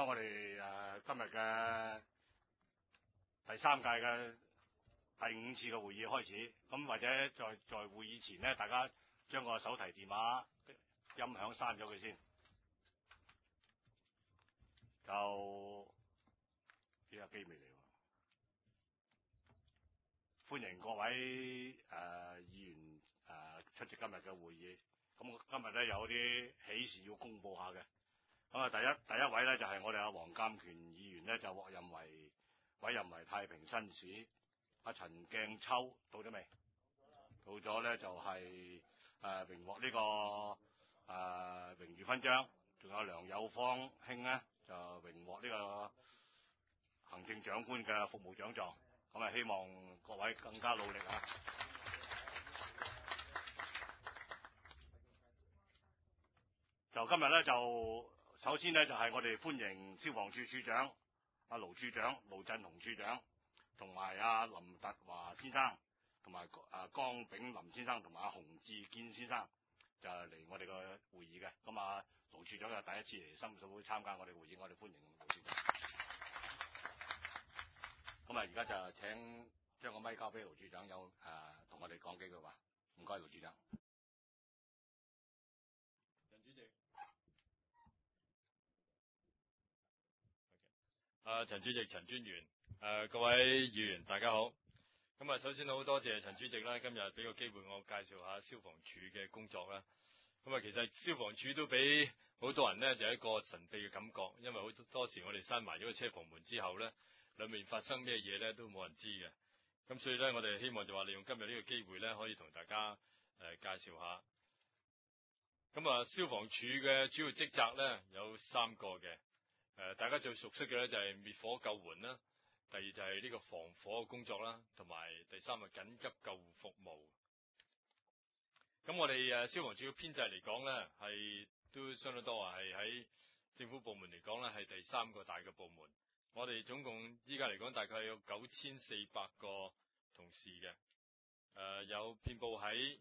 咗我哋今日嘅第3屆嘅第5次嘅會議開始，咁或者在會議前呢，大家將個手提電話音響閂咗佢先，就呢個機未嚟喎。歡迎各位議員出席今日嘅會議。咁今日咧有啲喜事要公佈下嘅。咁啊，第一位咧就係我哋阿黃鑑權議員咧，就委任為太平紳士。阿陳鏡秋到咗未？到咗咧就係榮獲呢個榮譽勳章，仲有梁友芳兄咧就榮獲呢個行政長官嘅服務獎狀。咁啊，希望各位更加努力啊！就今日咧，就首先咧就係我哋歡迎消防處處長阿盧處長盧振雄處長，同埋阿林達華先生，同埋江炳林先生，同埋阿洪志堅先生就嚟我哋個會議嘅。咁啊，盧處長又第一次嚟深水埗參加我哋會議，我哋歡迎盧處長。咁啊，而家就請將個咪交俾盧處長，同我哋講幾句話。唔該，盧處長。 陳主席，陳主席、陳專員，各位議員，大家好。咁啊，首先好多謝陳主席啦，今日俾個機會我介紹下消防處嘅工作啦。咁啊，其實消防處都俾好多人呢，就係一個神秘嘅感覺，因為好多時我哋閂埋咗個車房門之後呢，裏面發生咩嘢呢都冇人知嘅。咁所以呢，我哋希望就話利用今日呢個機會呢，可以同大家介紹下。咁啊，消防處嘅主要職責呢，有3個嘅。大家最熟悉嘅呢，就係滅火救援啦，第二就係呢個防火嘅工作啦，同埋第3係緊急救護服務。咁我哋消防處嘅編制嚟講呢，係都相當多啊，係喺政府部門嚟講呢，係第3個大嘅部門。我哋總共依家嚟講大概有9400個同事嘅，有遍佈喺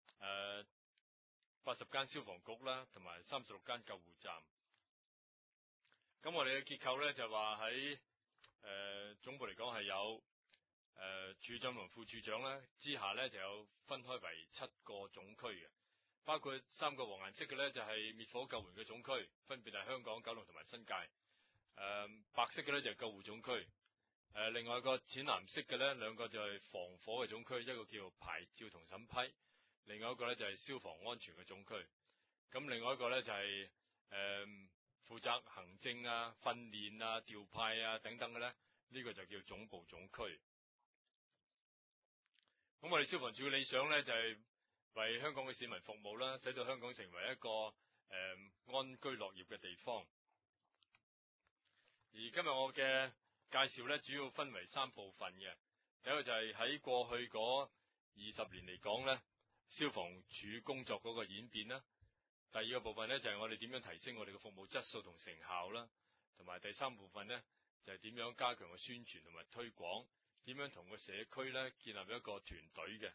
80間消防局啦，同埋36間救護站。咁我哋嘅結構咧就話喺總部嚟講係有處長同副處長啦，之下咧就有分開為7個總區嘅，包括3個黃顏色嘅咧就係滅火救援嘅總區，分別係香港、九龍同埋新界。白色嘅咧就係救護總區。另外一個淺藍色嘅咧2個就係防火嘅總區，一個叫牌照同審批，另外一個咧就係消防安全嘅總區。咁另外一個咧就係負責行政啊、訓練啊、調派啊等等嘅咧，呢個就叫總部總區。咁我哋消防處嘅理想咧就係為香港嘅市民服務啦，使到香港成為一個安居樂業嘅地方。而今日我嘅介紹咧，主要分為3部分嘅。第一個就係喺過去嗰20年嚟講咧，消防處工作嗰個演變啦。第2個部分咧就係我哋點樣提升我哋嘅服務質素同成效啦，同埋第3部分咧就係點樣加強個宣傳同埋推廣，點樣同個社區咧建立一個團隊嘅。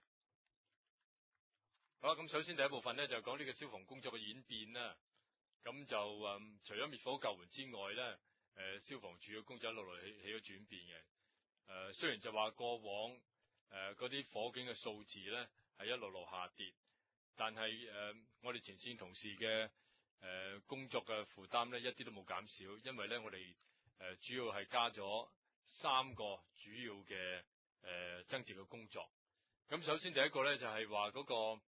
好啦，咁首先第一部分咧就講呢個消防工作嘅演變啦。咁就除咗滅火救援之外咧，消防處嘅工作一路嚟起咗轉變嘅。雖然就話過往嗰啲火警嘅數字咧係一路下跌，但係我哋前線同事嘅工作嘅負擔咧一啲都冇減少，因為咧我哋主要係加咗3個主要嘅增值嘅工作。咁首先第一個咧就係話嗰個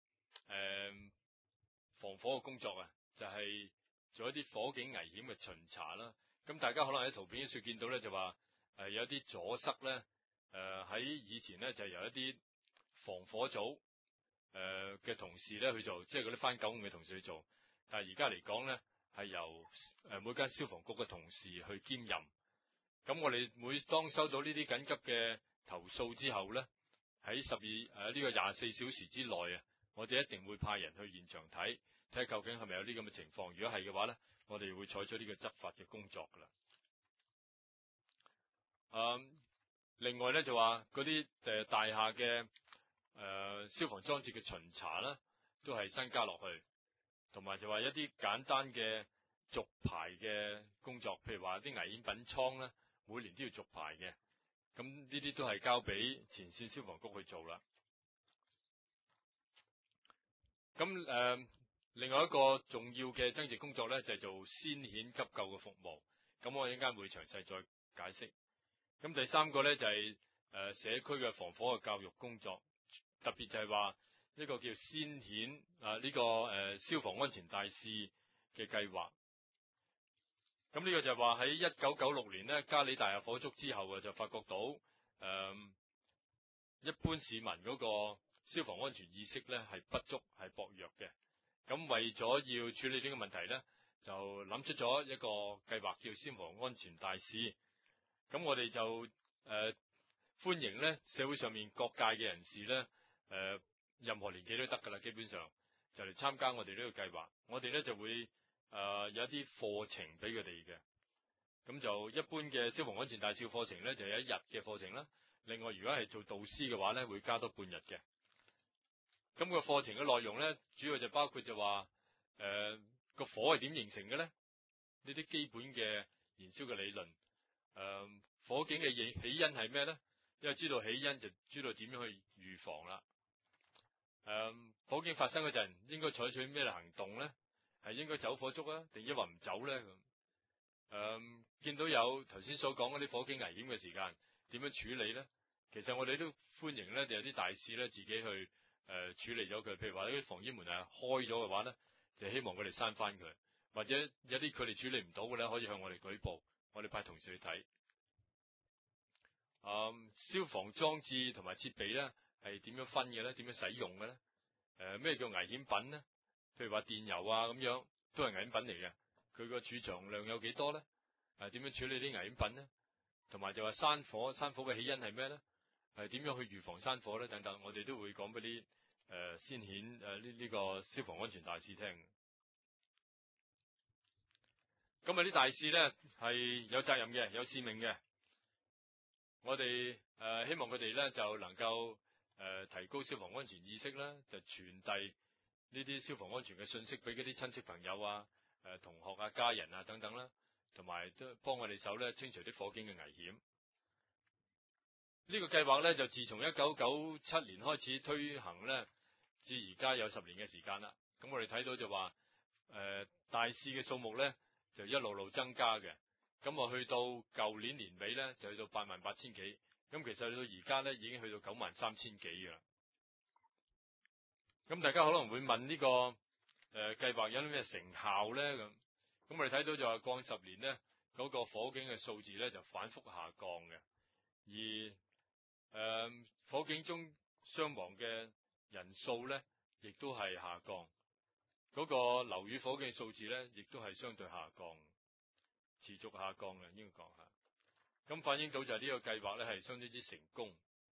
防火嘅工作啊，就係做一啲火警危險嘅巡查啦。咁大家可能喺圖片上見到咧就話有啲阻塞咧，喺以前咧就係由一啲防火組嘅同事咧去做，即係嗰啲返9午嘅同事去做。但係而家嚟講咧，係由每間消防局嘅同事去兼任。咁我哋每當收到呢啲緊急嘅投訴之後咧，喺呢個24小時之內啊，我哋一定會派人去現場睇下究竟係咪有呢咁嘅情況。如果係嘅話咧，我哋會採取呢個執法嘅工作噶啦。另外咧就話嗰啲大廈嘅消防裝置嘅巡查啦，都係新加落去，同埋就話一啲簡單嘅續牌嘅工作，譬如話啲危險品倉咧，每年都要續牌嘅，咁呢啲都係交俾前線消防局去做啦。咁另外一個重要嘅增值工作咧，就係做先遣急救嘅服務。咁我一陣間會詳細再解釋。咁第三個咧就係社區嘅防火嘅教育工作，特別就係話呢個叫先遣呢個消防安全大使嘅計劃。咁呢個就係話喺1996年咧，嘉里大廈火燭之後就發覺到一般市民嗰個消防安全意識咧係不足係薄弱嘅。咁為咗要處理呢個問題咧，就諗出咗一個計劃叫消防安全大使。咁我哋就歡迎咧社會上面各界嘅人士咧，任何年紀都得㗎啦，基本上就嚟參加我哋呢個計劃。我哋咧就會有一啲課程俾佢哋嘅。咁就一般嘅消防安全大使課程咧就有1日嘅課程啦。另外如果係做導師嘅話咧，會加多半日嘅。咁個課程嘅內容咧，主要就包括就話個火係點形成嘅咧？呢啲基本嘅燃燒嘅理論。火警嘅起因係咩咧？因為知道起因就知道點樣去預防啦。火警發生嗰陣應該採取咩行動咧？係應該走火燭啊，定抑或唔走咧？見到有頭先所講嗰啲火警危險嘅時間，點樣處理咧？其實我哋都歡迎咧，就有啲大使咧自己去處理咗佢。譬如話啲防煙門係開咗嘅話咧，就希望佢哋閂翻佢，或者有啲佢哋處理唔到嘅咧，可以向我哋舉報，我哋派同事去睇。消防裝置同埋設備咧係點樣分嘅咧？點樣使用嘅咧？咩叫危險品咧？譬如話電油啊咁樣，都係危險品嚟嘅。佢個儲藏量有幾多咧？點樣處理啲危險品咧？同埋就話山火嘅起因係咩咧？點樣去預防山火咧？等等，我哋都會講俾啲先遣呢個消防安全大使聽。咁啲大使咧係有責任嘅，有使命嘅。我哋希望佢哋咧就能夠提高消防安全意識啦，就傳遞呢啲消防安全嘅信息俾嗰啲親戚朋友啊、同學啊、家人啊等等啦，同埋都幫我哋手咧清除啲火警嘅危險。呢個計劃咧就自從1997年開始推行咧，至而家有10年嘅時間啦。咁我哋睇到就話大使嘅數目咧就一路增加嘅。咁去到舊年年尾咧就去到88000幾，咁其實去到而家咧已經去到93000幾㗎啦。咁大家可能會問呢個計劃有啲咩成效咧？咁我哋睇到就話過去10年咧嗰個火警嘅數字咧就反覆下降嘅，而火警中傷亡嘅人數咧亦都係下降，嗰個樓宇火警數字咧亦都係相對下降。持續下降嘅，應該講下，咁反映到就係呢個計劃咧係相當之成功。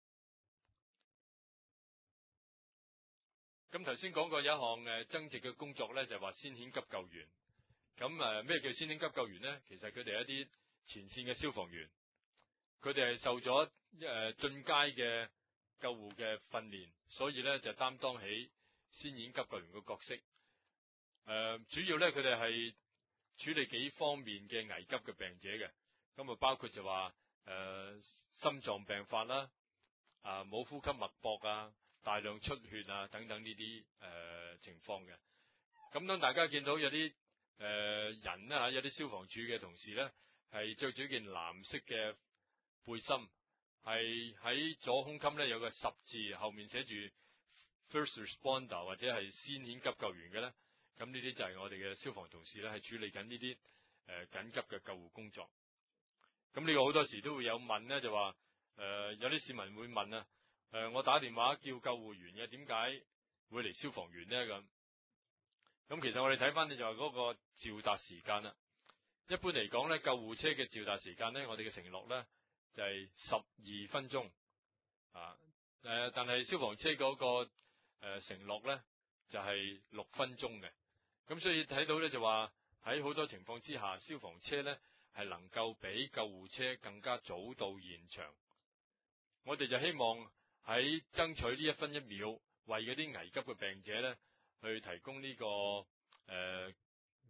咁頭先講過有一項增值嘅工作咧，就係話先遣急救員。咁咩叫先遣急救員咧？其實佢哋係一啲前線嘅消防員，佢哋係受咗進階嘅救護嘅訓練，所以咧就擔當起先遣急救員嘅角色。主要咧佢哋係處理幾方面嘅危急嘅病者嘅，咁包括就話心臟病發啦，冇呼吸脈搏啊，大量出血啊等等呢啲情況嘅。咁當大家見到有啲人啦，有啲消防處嘅同事咧係着住件藍色嘅背心，係喺左胸襟咧有個10字，後面寫住 First Responder 或者係先遣急救員嘅咧。咁呢啲就係我哋嘅消防同事咧，係處理緊呢啲緊急嘅救護工作。咁呢個好多時都會有問咧，就話有啲市民會問啊，我打電話叫救護員嘅，點解會嚟消防員咧？咁其實我哋睇翻咧就係嗰個召達時間啦。一般嚟講咧，救護車嘅召達時間咧，我哋嘅承諾咧就係12分鐘但係消防車嗰個承諾咧就係6分鐘嘅。咁所以睇到咧就話喺好多情況之下，消防車咧係能夠比救護車更加早到現場。我哋就希望喺爭取呢1分1秒，為嗰啲危急嘅病者咧去提供呢個救護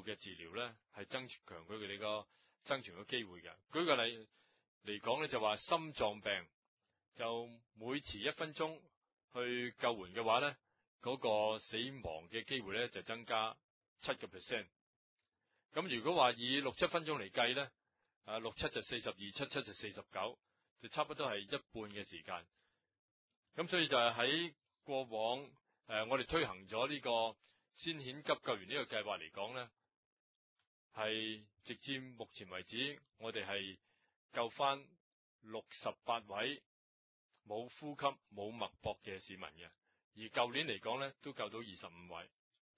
嘅治療咧，係增強佢哋個生存嘅機會嘅。舉個例嚟講咧，就話心臟病就每遲1分鐘去救援嘅話咧，嗰個死亡嘅機會咧就增加7%。咁如果話以6-7分鐘嚟計咧，6-7就42，7-7就49，就差不多係一半嘅時間。咁所以就係喺過往我哋推行咗呢個先遣急救員呢個計劃嚟講咧，係直至目前為止，我哋係救翻68位冇呼吸冇脈搏嘅市民嘅，而舊年嚟講咧都救到25位。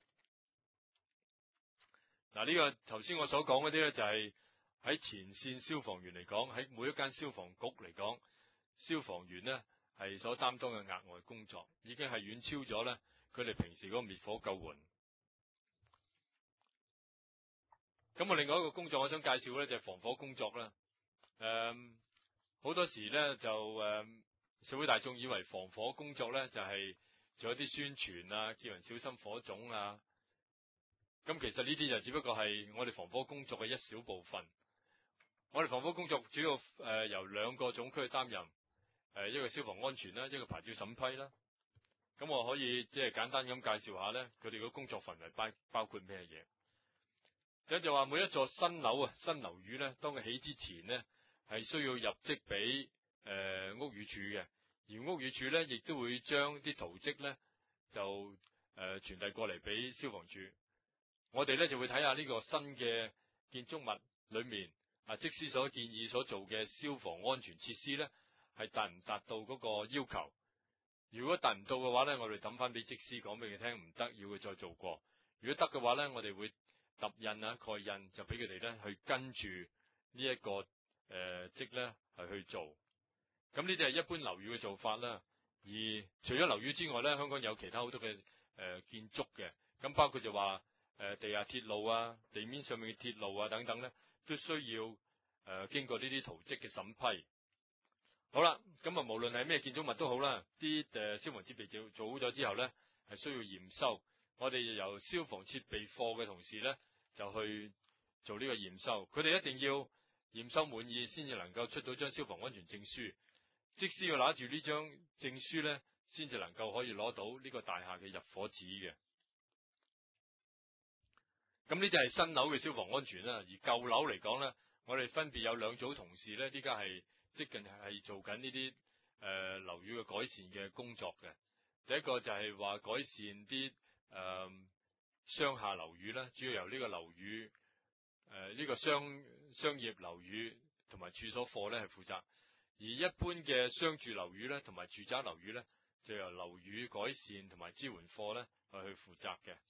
嗱，呢個頭先我所講嗰啲咧就係喺前線消防員嚟講，喺每一間消防局嚟講，消防員咧係所擔當嘅額外工作，已經係遠超咗咧佢哋平時嗰個滅火救援。咁我另外一個工作我想介紹咧就係防火工作啦。好多時咧就社會大眾以為防火工作咧就係做一啲宣傳啊，叫人小心火種啊。咁其實呢啲就只不過係我哋防火工作嘅一小部分。我哋防火工作主要由2個總區去擔任，一個消防安全啦，一個牌照審批啦。咁我可以即係簡單咁介紹下咧，佢哋個工作範圍包括咩嘢？有就話每一座新樓宇咧，當佢起之前咧，係需要入則俾屋宇署嘅，而屋宇署咧亦都會將啲圖則咧就傳遞過嚟俾消防處。我哋咧就會睇下呢個新嘅建築物裏面則師所建議所做嘅消防安全設施咧，係達唔達到嗰個要求？如果達唔到嘅話咧，我哋抌翻俾則師講俾佢聽唔得，要佢再做過。如果得嘅話咧，我哋會揼印蓋印，就俾佢哋咧去跟住呢一個則咧係去做。咁呢啲係一般樓宇嘅做法啦。而除咗樓宇之外咧，香港有其他好多嘅建築嘅，咁包括就話地下鐵路啊、地面上面嘅鐵路啊等等咧，都需要經過呢啲圖則嘅審批。好啦，咁無論係咩建築物都好啦，啲消防設備做好咗之後咧，係需要驗收。我哋由消防設備課嘅同事咧，就去做呢個驗收。佢哋一定要驗收滿意，先至能夠出到張消防安全證書。則師要拿住呢張證書咧，先至能夠可以攞到呢個大廈嘅入伙紙嘅。咁呢啲係新樓嘅消防安全啦。而舊樓嚟講咧，我哋分別有2組同事咧，依家係即近係做緊呢啲樓宇嘅改善嘅工作嘅。第一個就係話改善啲商廈樓宇啦，主要由呢個樓宇呢個商業樓宇同埋處所課咧係負責，而一般嘅商住樓宇咧同埋住宅樓宇咧就由樓宇改善同埋支援課咧係去負責嘅。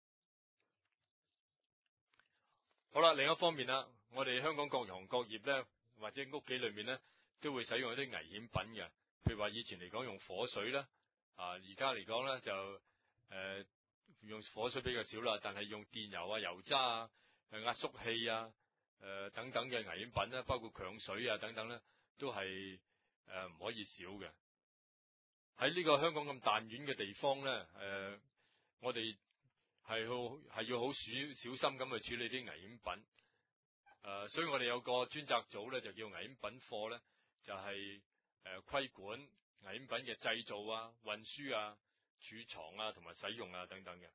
好啦，另一方面啦，我哋香港各行各業咧或者屋企裏面咧都會使用一啲危險品嘅，譬如話以前嚟講用火水啦，而家嚟講咧就用火水比較少啦，但係用電油啊、油渣啊、壓縮器啊、等等嘅危險品咧，包括強水啊等等咧，都係唔可以少嘅。喺呢個香港咁彈丸嘅地方咧，我哋係要好小心咁去處理啲危險品。所以我哋有個專責組咧，就叫危險品課咧，就係規管危險品嘅製造啊、運輸啊、儲藏啊同埋使用啊等等嘅。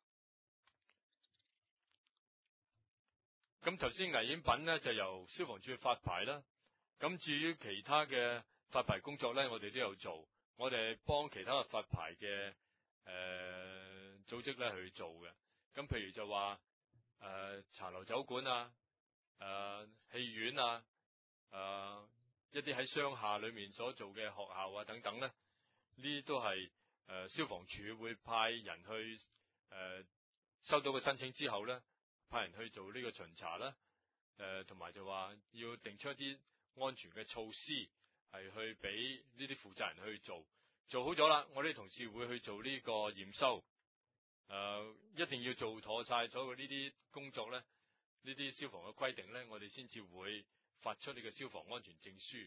咁頭先危險品咧就由消防處發牌啦。咁至於其他嘅發牌工作咧，我哋都有做。我哋幫其他嘅發牌嘅組織咧去做嘅。咁譬如就話茶樓酒館啊、戲院啊、一啲喺商廈裏面所做嘅學校啊等等咧，呢啲都係消防處會派人去收到個申請之後咧，派人去做呢個巡查啦。同埋就話要定出一啲安全嘅措施，係去俾呢啲負責人去做。做好咗啦，我哋同事會去做呢個驗收。一定要做妥晒所有呢啲工作咧，呢啲消防嘅規定咧，我哋先至會發出呢個消防安全證書。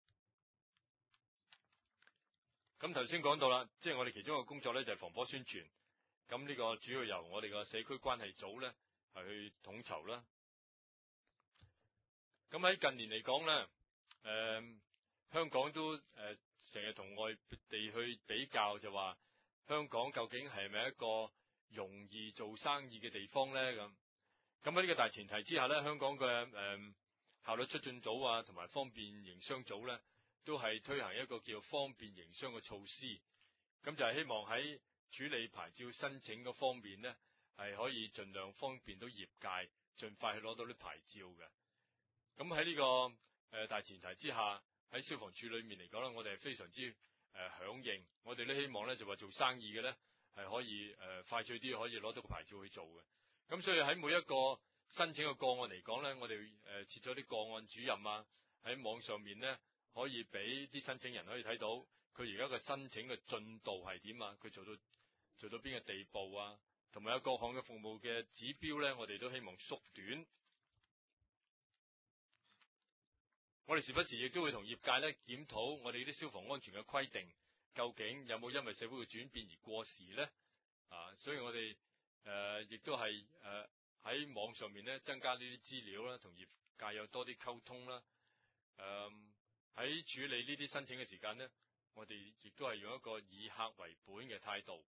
咁頭先講到啦，即係我哋其中一個工作咧就係防火宣傳。咁呢個主要由我哋個社區關係組咧係去統籌啦。咁喺近年嚟講咧，香港都成日同外地去比較，就話香港究竟係咪一個容易做生意嘅地方咧？咁喺呢個大前提之下咧，香港嘅效率促進組啊，同埋方便營商組咧，都係推行一個叫方便營商嘅措施。咁就係希望喺處理牌照申請嗰方面咧，係可以盡量方便到業界，盡快去攞到啲牌照嘅。咁喺呢個大前提之下，喺消防處裏面嚟講咧，我哋係非常之響應，我哋都希望咧就話做生意嘅咧係可以快脆啲可以攞到個牌照去做嘅。咁所以喺每一個申請嘅個案嚟講咧，我哋設咗啲個案主任啊，喺網上面咧可以俾啲申請人可以睇到佢而家個申請嘅進度係點啊，佢做到邊個地步啊，同埋有各項嘅服務嘅指標咧，我哋都希望縮短。我哋時不時亦都會同業界咧檢討我哋啲消防安全嘅規定，究竟有冇因為社會嘅轉變而過時咧？所以我哋亦都係喺網上面咧增加呢啲資料啦，同業界有多啲溝通啦。喺處理呢啲申請嘅時間咧，我哋亦都係用一個以客為本嘅態度。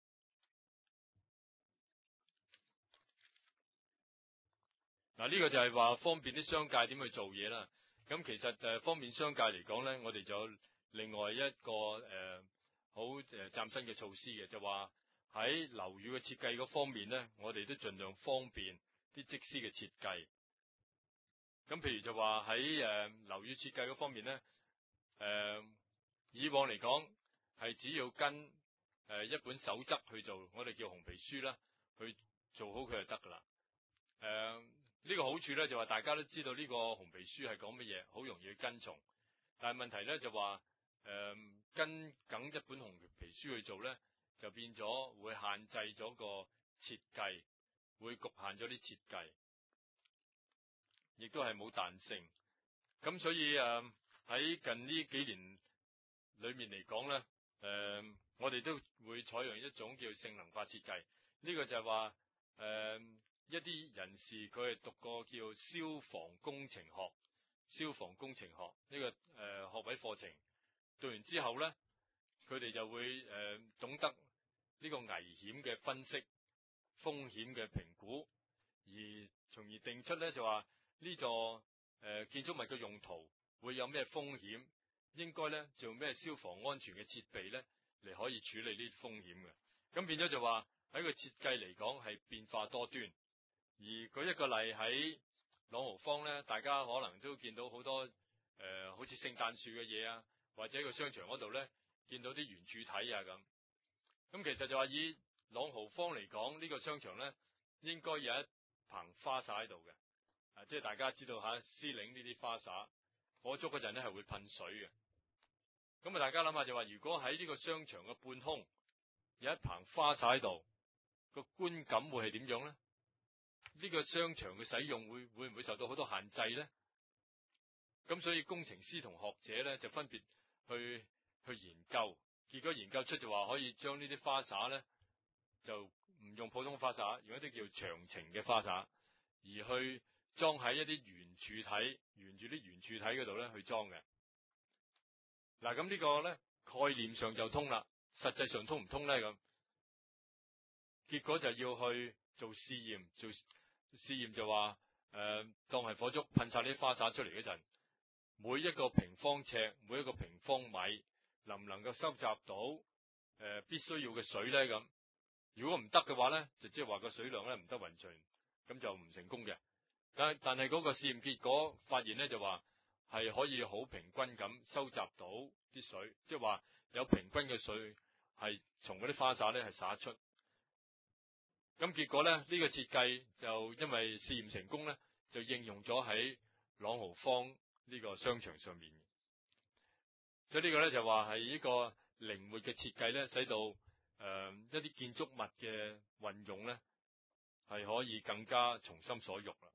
呢個就係話方便啲商界點去做嘢啦。咁其實方便商界嚟講咧，我哋就有另外一個好嶄新嘅措施嘅，就話喺樓宇嘅設計嗰方面咧，我哋都盡量方便啲則師嘅設計。咁譬如就話喺樓宇設計嗰方面咧，以往嚟講係只要跟一本守則去做，我哋叫紅皮書啦，去做好佢就得噶啦。呢個好處咧就話大家都知道呢個紅皮書係講乜嘢，好容易去跟從。但係問題咧就話跟緊一本紅皮書去做咧，就變咗會限制咗個設計，會局限咗啲設計，亦都係冇彈性。咁所以喺近呢幾年裏面嚟講咧，我哋都會採用一種叫性能化設計。呢個就係話一啲人士佢係讀過叫消防工程學呢個學位課程，讀完之後咧，佢哋就會懂得呢個危險嘅分析、風險嘅評估，而從而定出咧就話呢座建築物嘅用途會有咩風險，應該咧做咩消防安全嘅設備咧嚟可以處理呢啲風險嘅。咁變咗就話喺個設計嚟講係變化多端。而舉一個例喺朗豪坊咧，大家可能都見到好多好似聖誕樹嘅嘢啊，或者個商場嗰度咧見到啲圓柱體啊咁。咁其實就話以朗豪坊嚟講，呢個商場咧應該有一棚花灑喺度嘅，即係大家知道嚇司令呢啲花灑火燭嗰陣咧係會噴水嘅。咁啊，大家諗下就話，如果喺呢個商場嘅半空有一棚花灑喺度，個觀感會係點樣咧？呢個商場嘅使用會唔會受到好多限制咧？咁所以工程師同學者咧就分別去研究，結果研究出就話可以將呢啲花灑咧就唔用普通花灑，用一啲叫長程嘅花灑，而去裝喺一啲圓柱體，沿住啲圓柱體嗰度咧去裝嘅。咁呢個咧概念上就通啦，實際上通唔通咧咁？結果就要去做試驗就話當係火燭噴晒啲花灑出嚟嗰陣，每一個平方尺、每一個平方米能唔能夠收集到必須要嘅水咧咁？如果唔得嘅話咧，就即係話個水量咧唔得勻循，咁就唔成功嘅。但係嗰個試驗結果發現咧就話係可以好平均咁收集到啲水，即係話有平均嘅水係從嗰啲花灑咧係灑出。咁結果咧呢個設計就因為試驗成功咧，就應用咗喺朗豪坊呢個商場上面。所以呢個咧就話係一個靈活嘅設計咧，使到一啲建築物嘅運用咧係可以更加從心所欲啦。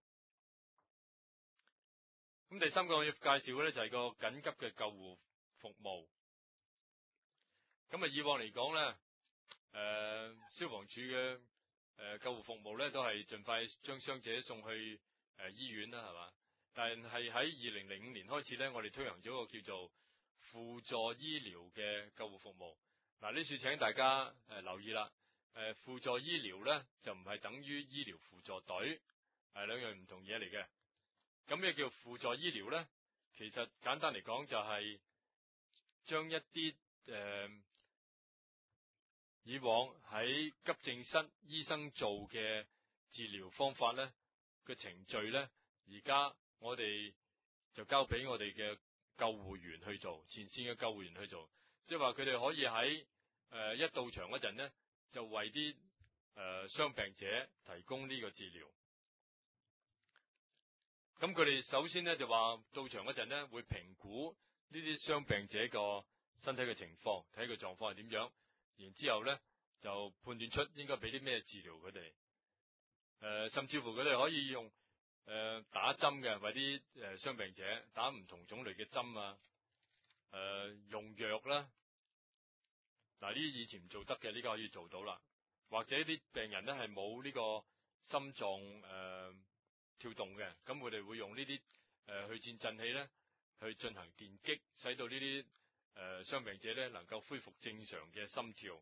咁第三個我要介紹嘅咧就係個緊急嘅救護服務。咁以往嚟講咧，消防處嘅救護服務咧，都係盡快將傷者送去醫院啦，係嘛？但係喺2005年開始咧，我哋推行咗一個叫做輔助醫療嘅救護服務。嗱，呢處請大家留意啦。輔助醫療咧就唔係等於醫療輔助隊，係兩樣唔同嘢嚟嘅。咁咩叫輔助醫療咧？其實簡單嚟講就係將一啲以往喺急症室醫生做嘅治療方法咧嘅程序咧，而家我哋就交俾我哋嘅救護員去做，前線嘅救護員去做，即係話佢哋可以喺一到場嗰陣咧，就為啲傷病者提供呢個治療。咁佢哋首先咧就話到場嗰陣咧，會評估呢啲傷病者個身體嘅情況，睇佢狀況係點樣，然之後咧就判斷出應該俾啲咩治療佢哋。甚至乎佢哋可以用打針嘅，為啲傷病者打唔同種類嘅針啊，用藥啦。嗱，呢啲以前唔做得嘅，呢個可以做到啦。或者啲病人咧係冇呢個心臟跳動嘅，咁佢哋會用呢啲去顫震器咧去進行電擊，使到呢啲傷病者咧能夠恢復正常嘅心跳。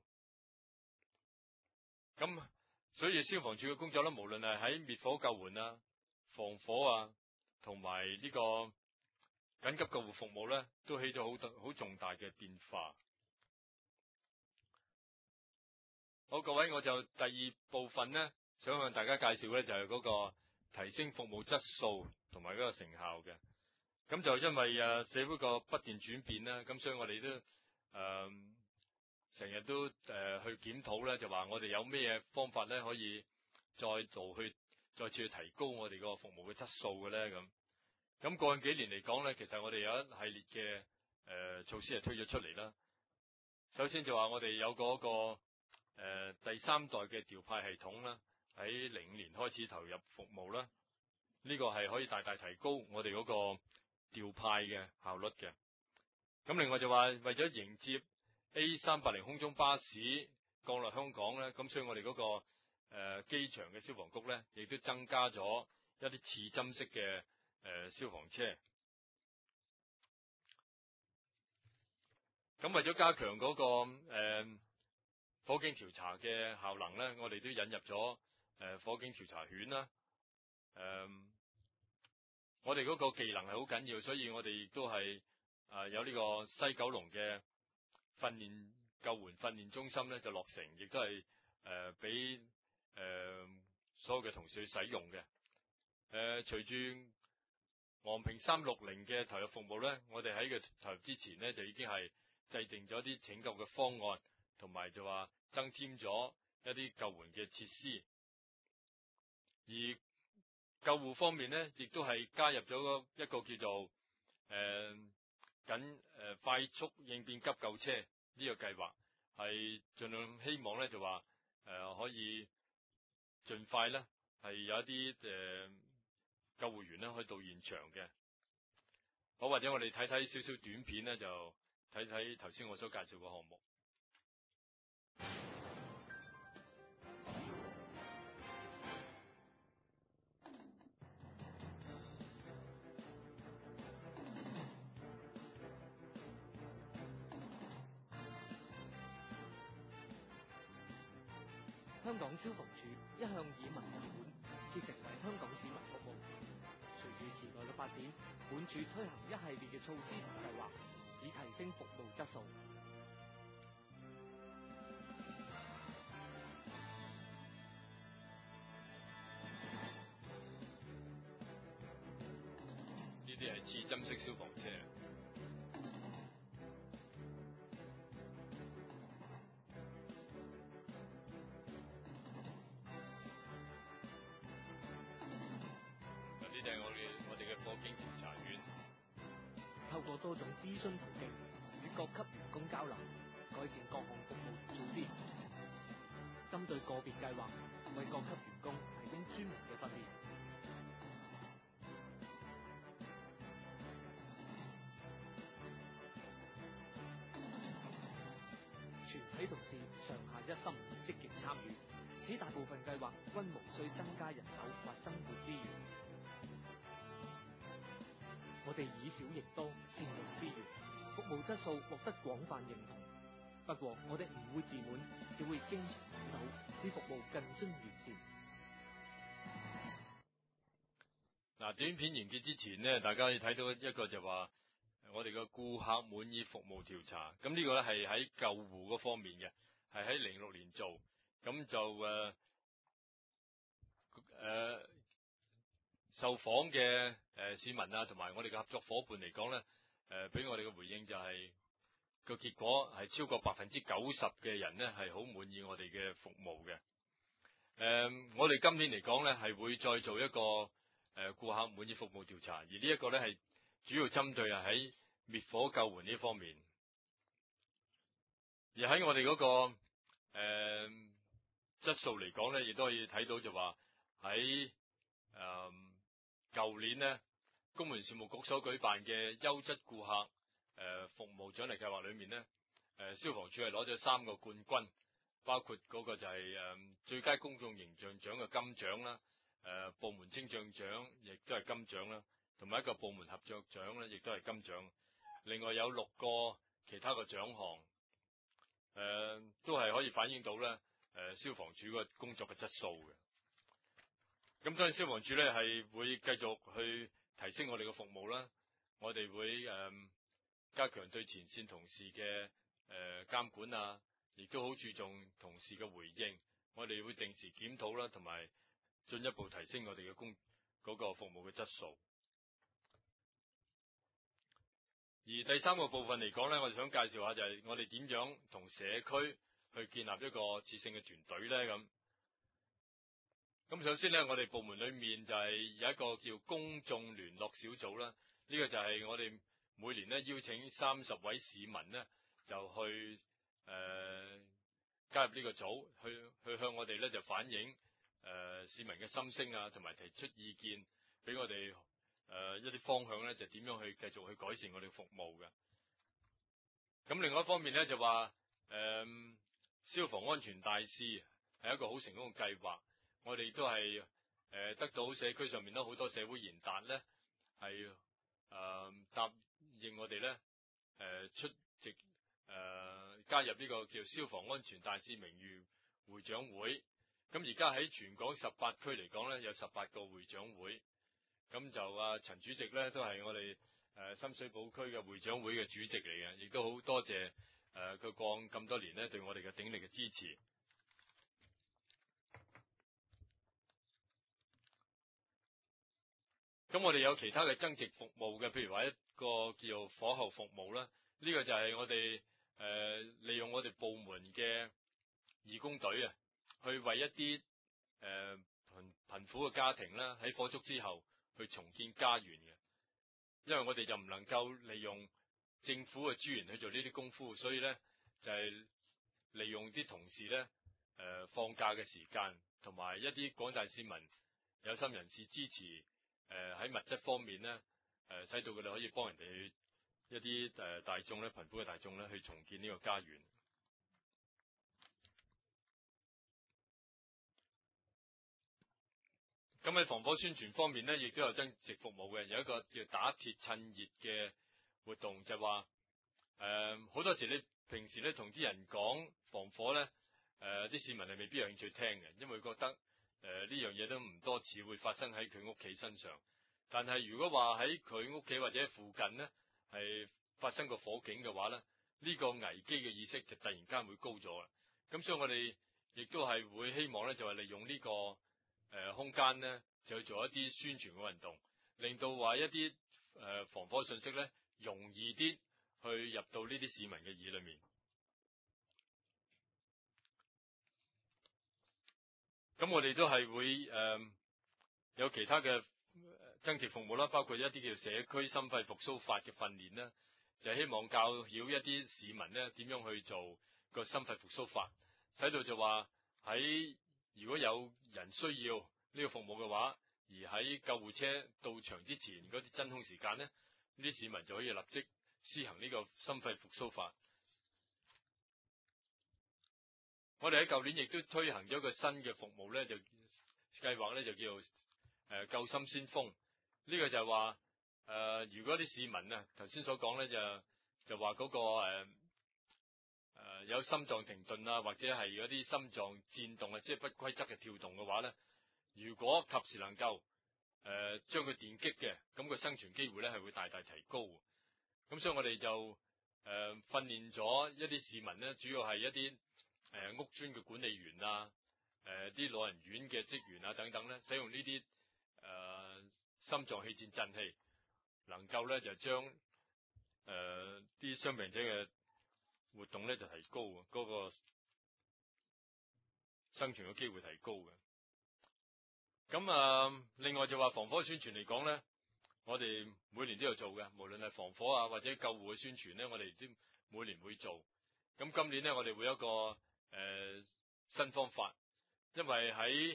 咁所以消防處嘅工作咧，無論係喺滅火救援啊、防火啊，同埋呢個緊急救護服務咧，都起咗好重大嘅變化。好，各位，我就第二部分咧，想向大家介紹咧，就係嗰個提升服務質素同埋嗰個成效嘅。咁就因為社會個不斷轉變啦，咁所以我哋都成日都去檢討咧，就話我哋有咩方法咧可以再次去提高我哋個服務嘅質素嘅咧咁。咁過去幾年嚟講咧，其實我哋有一系列嘅措施係推咗出嚟啦。首先就話我哋有嗰個第三代嘅調派系統啦，喺05年開始投入服務啦。呢個係可以大大提高我哋嗰個調派嘅效率嘅。咁另外就話為咗迎接 A380 空中巴士降落香港咧，咁所以我哋嗰個機場嘅消防局咧，亦都增加咗一啲刺針式嘅消防車。咁為咗加強嗰個火警調查嘅效能咧，我哋都引入咗火警調查犬啦。我哋嗰個技能係好緊要，所以我哋亦都係有呢個西九龍嘅救援訓練中心咧就落成，亦都係俾所有嘅同事去使用嘅。隨住昂坪360嘅投入服務咧，我哋喺佢投入之前咧就已經係制定咗啲拯救嘅方案，同埋就話增添咗一啲救援嘅設施。而救護方面咧，亦都係加入咗一個叫做快速應變急救車呢個計劃，係盡量希望咧就話可以盡快咧係有一啲救護員咧可以到現場嘅。好，或者我哋睇睇少少短片咧，就睇睇頭先我所介紹嘅項目。 香港消防處一向以民為本，竭誠為香港市民服務。隨住時代嘅發展，本處推行一系列嘅措施同計劃，以提升服務質素。 呢啲係刺針式消防車。呢啲係我哋嘅火警調查員。 透過多種諮詢途徑，與各級員工交流，改善各項服務措施。針對個別計劃，為各級員工提供專門嘅訓練。全體同事上下一心，積極參與，徹此大部分計劃均無需增加人手或增撥資源。我哋以少易多，善用資源，服務質素獲得廣泛認同。不過我哋唔會自滿，只會經常檢討，使服務更臻完善。 嗱，短片完結之前呢，大家可以睇到一個就話我哋嘅顧客滿意服務調查。咁呢個咧係喺救護嗰方面嘅，係喺06年做。咁就受訪嘅市民啊，同埋我哋嘅合作夥伴嚟講咧，俾我哋嘅回應就係個結果係超過90%嘅人咧係好滿意我哋嘅服務嘅。我哋今年嚟講咧係會再做一個顧客滿意服務調查，而呢一個咧係主要針對係喺滅火救援呢方面。而喺我哋嗰個質素嚟講咧，亦都可以睇到就話喺舊年呢，公務員事務局所舉辦嘅優質顧客服務獎勵計劃裏面呢，消防處係攞咗3個冠軍，包括嗰個就係最佳公眾形象獎嘅金獎啦，部門稱獎獎亦都係金獎啦，同埋一個部門合作獎咧，亦都係金獎。另外有6個其他嘅獎項，都係可以反映到咧，消防處個工作嘅質素嘅。咁當然消防處咧係會繼續去提升我哋嘅服務啦，我哋會加強對前線同事嘅監管啊，亦都好注重同事嘅回應。我哋會定時檢討啦，同埋進一步提升我哋嘅嗰個服務嘅質素。而第3個部分嚟講咧，我哋想介紹下就係我哋點樣同社區去建立一個自信嘅團隊咧咁。咁首先咧，我哋部門裏面就係有一個叫公眾聯絡小組啦。呢個就係我哋每年咧邀請30位市民咧，就去加入呢個組，去向我哋咧就反映市民嘅心聲啊，同埋提出意見，俾我哋一啲方向咧，就點樣去繼續去改善我哋服務嘅。咁另外一方面咧就話消防安全大使係一個好成功嘅計劃。我哋都係得到社區上面都好多社會賢達咧，係答應我哋咧出席加入呢個叫消防安全大使名譽會長會。咁而家喺全港18區嚟講咧，有18個會長會。咁就陳主席咧都係我哋深水埗區嘅會長會嘅主席嚟嘅，亦都好多謝佢過往咁多年咧對我哋嘅鼎力嘅支持。咁我哋有其他嘅增值服務嘅，譬如話一個叫火後服務啦。呢個就係我哋利用我哋部門嘅義工隊啊，去為一啲貧苦嘅家庭啦，喺火燭之後去重建家園嘅。因為我哋就唔能夠利用政府嘅資源去做呢啲功夫，所以咧就係利用啲同事咧放假嘅時間，同埋一啲廣大市民有心人士支持。喺物質方面咧，使到佢哋可以幫人哋一啲大眾咧，貧苦嘅大眾咧，去重建呢個家園。咁喺防火宣傳方面咧，亦都有增值服務嘅，有一個叫打鐵趁熱嘅活動，就係話好多時你平時咧同啲人講防火咧，啲市民係未必有興趣聽嘅，因為覺得呢樣嘢都唔多似會發生喺佢屋企身上，但係如果話喺佢屋企或者附近呢係發生個火警嘅話咧，呢個危機嘅意識就突然間會高咗啦。咁所以我哋亦都係會希望咧，就係利用呢個空間咧，就去做一啲宣傳嘅運動，令到話一啲防火信息咧容易啲去入到呢啲市民嘅耳裏面。咁我哋都係會有其他嘅增值服務啦，包括一啲叫社區心肺復甦法嘅訓練啦，就係希望教曉一啲市民咧點樣去做個心肺復甦法，使到就話喺如果有人需要呢個服務嘅話，而喺救護車到場之前嗰啲真空時間咧，呢啲市民就可以立即施行呢個心肺復甦法。 我哋喺舊年亦都推行咗一個新嘅服務咧，就計劃咧就叫做救心先鋒。呢個就係話如果啲市民啊頭先所講咧就話嗰個有心臟停頓啊，或者係嗰啲心臟顫動啊，即係不規則嘅跳動嘅話咧，如果及時能夠將佢電擊嘅，咁個生存機會咧係會大大提高。咁所以我哋就訓練咗一啲市民咧，主要係一啲屋邨嘅管理員啊，啲老人院嘅職員啊等等咧，使用呢啲心臟氣顫振器，能夠咧就將啲傷病者嘅活動咧就提高嗰個生存嘅機會提高嘅。咁另外就話防火宣傳嚟講咧，我哋每年都有做嘅，無論係防火啊或者救護嘅宣傳咧，我哋都每年會做。咁今年咧，我哋會有一個新方法，因為喺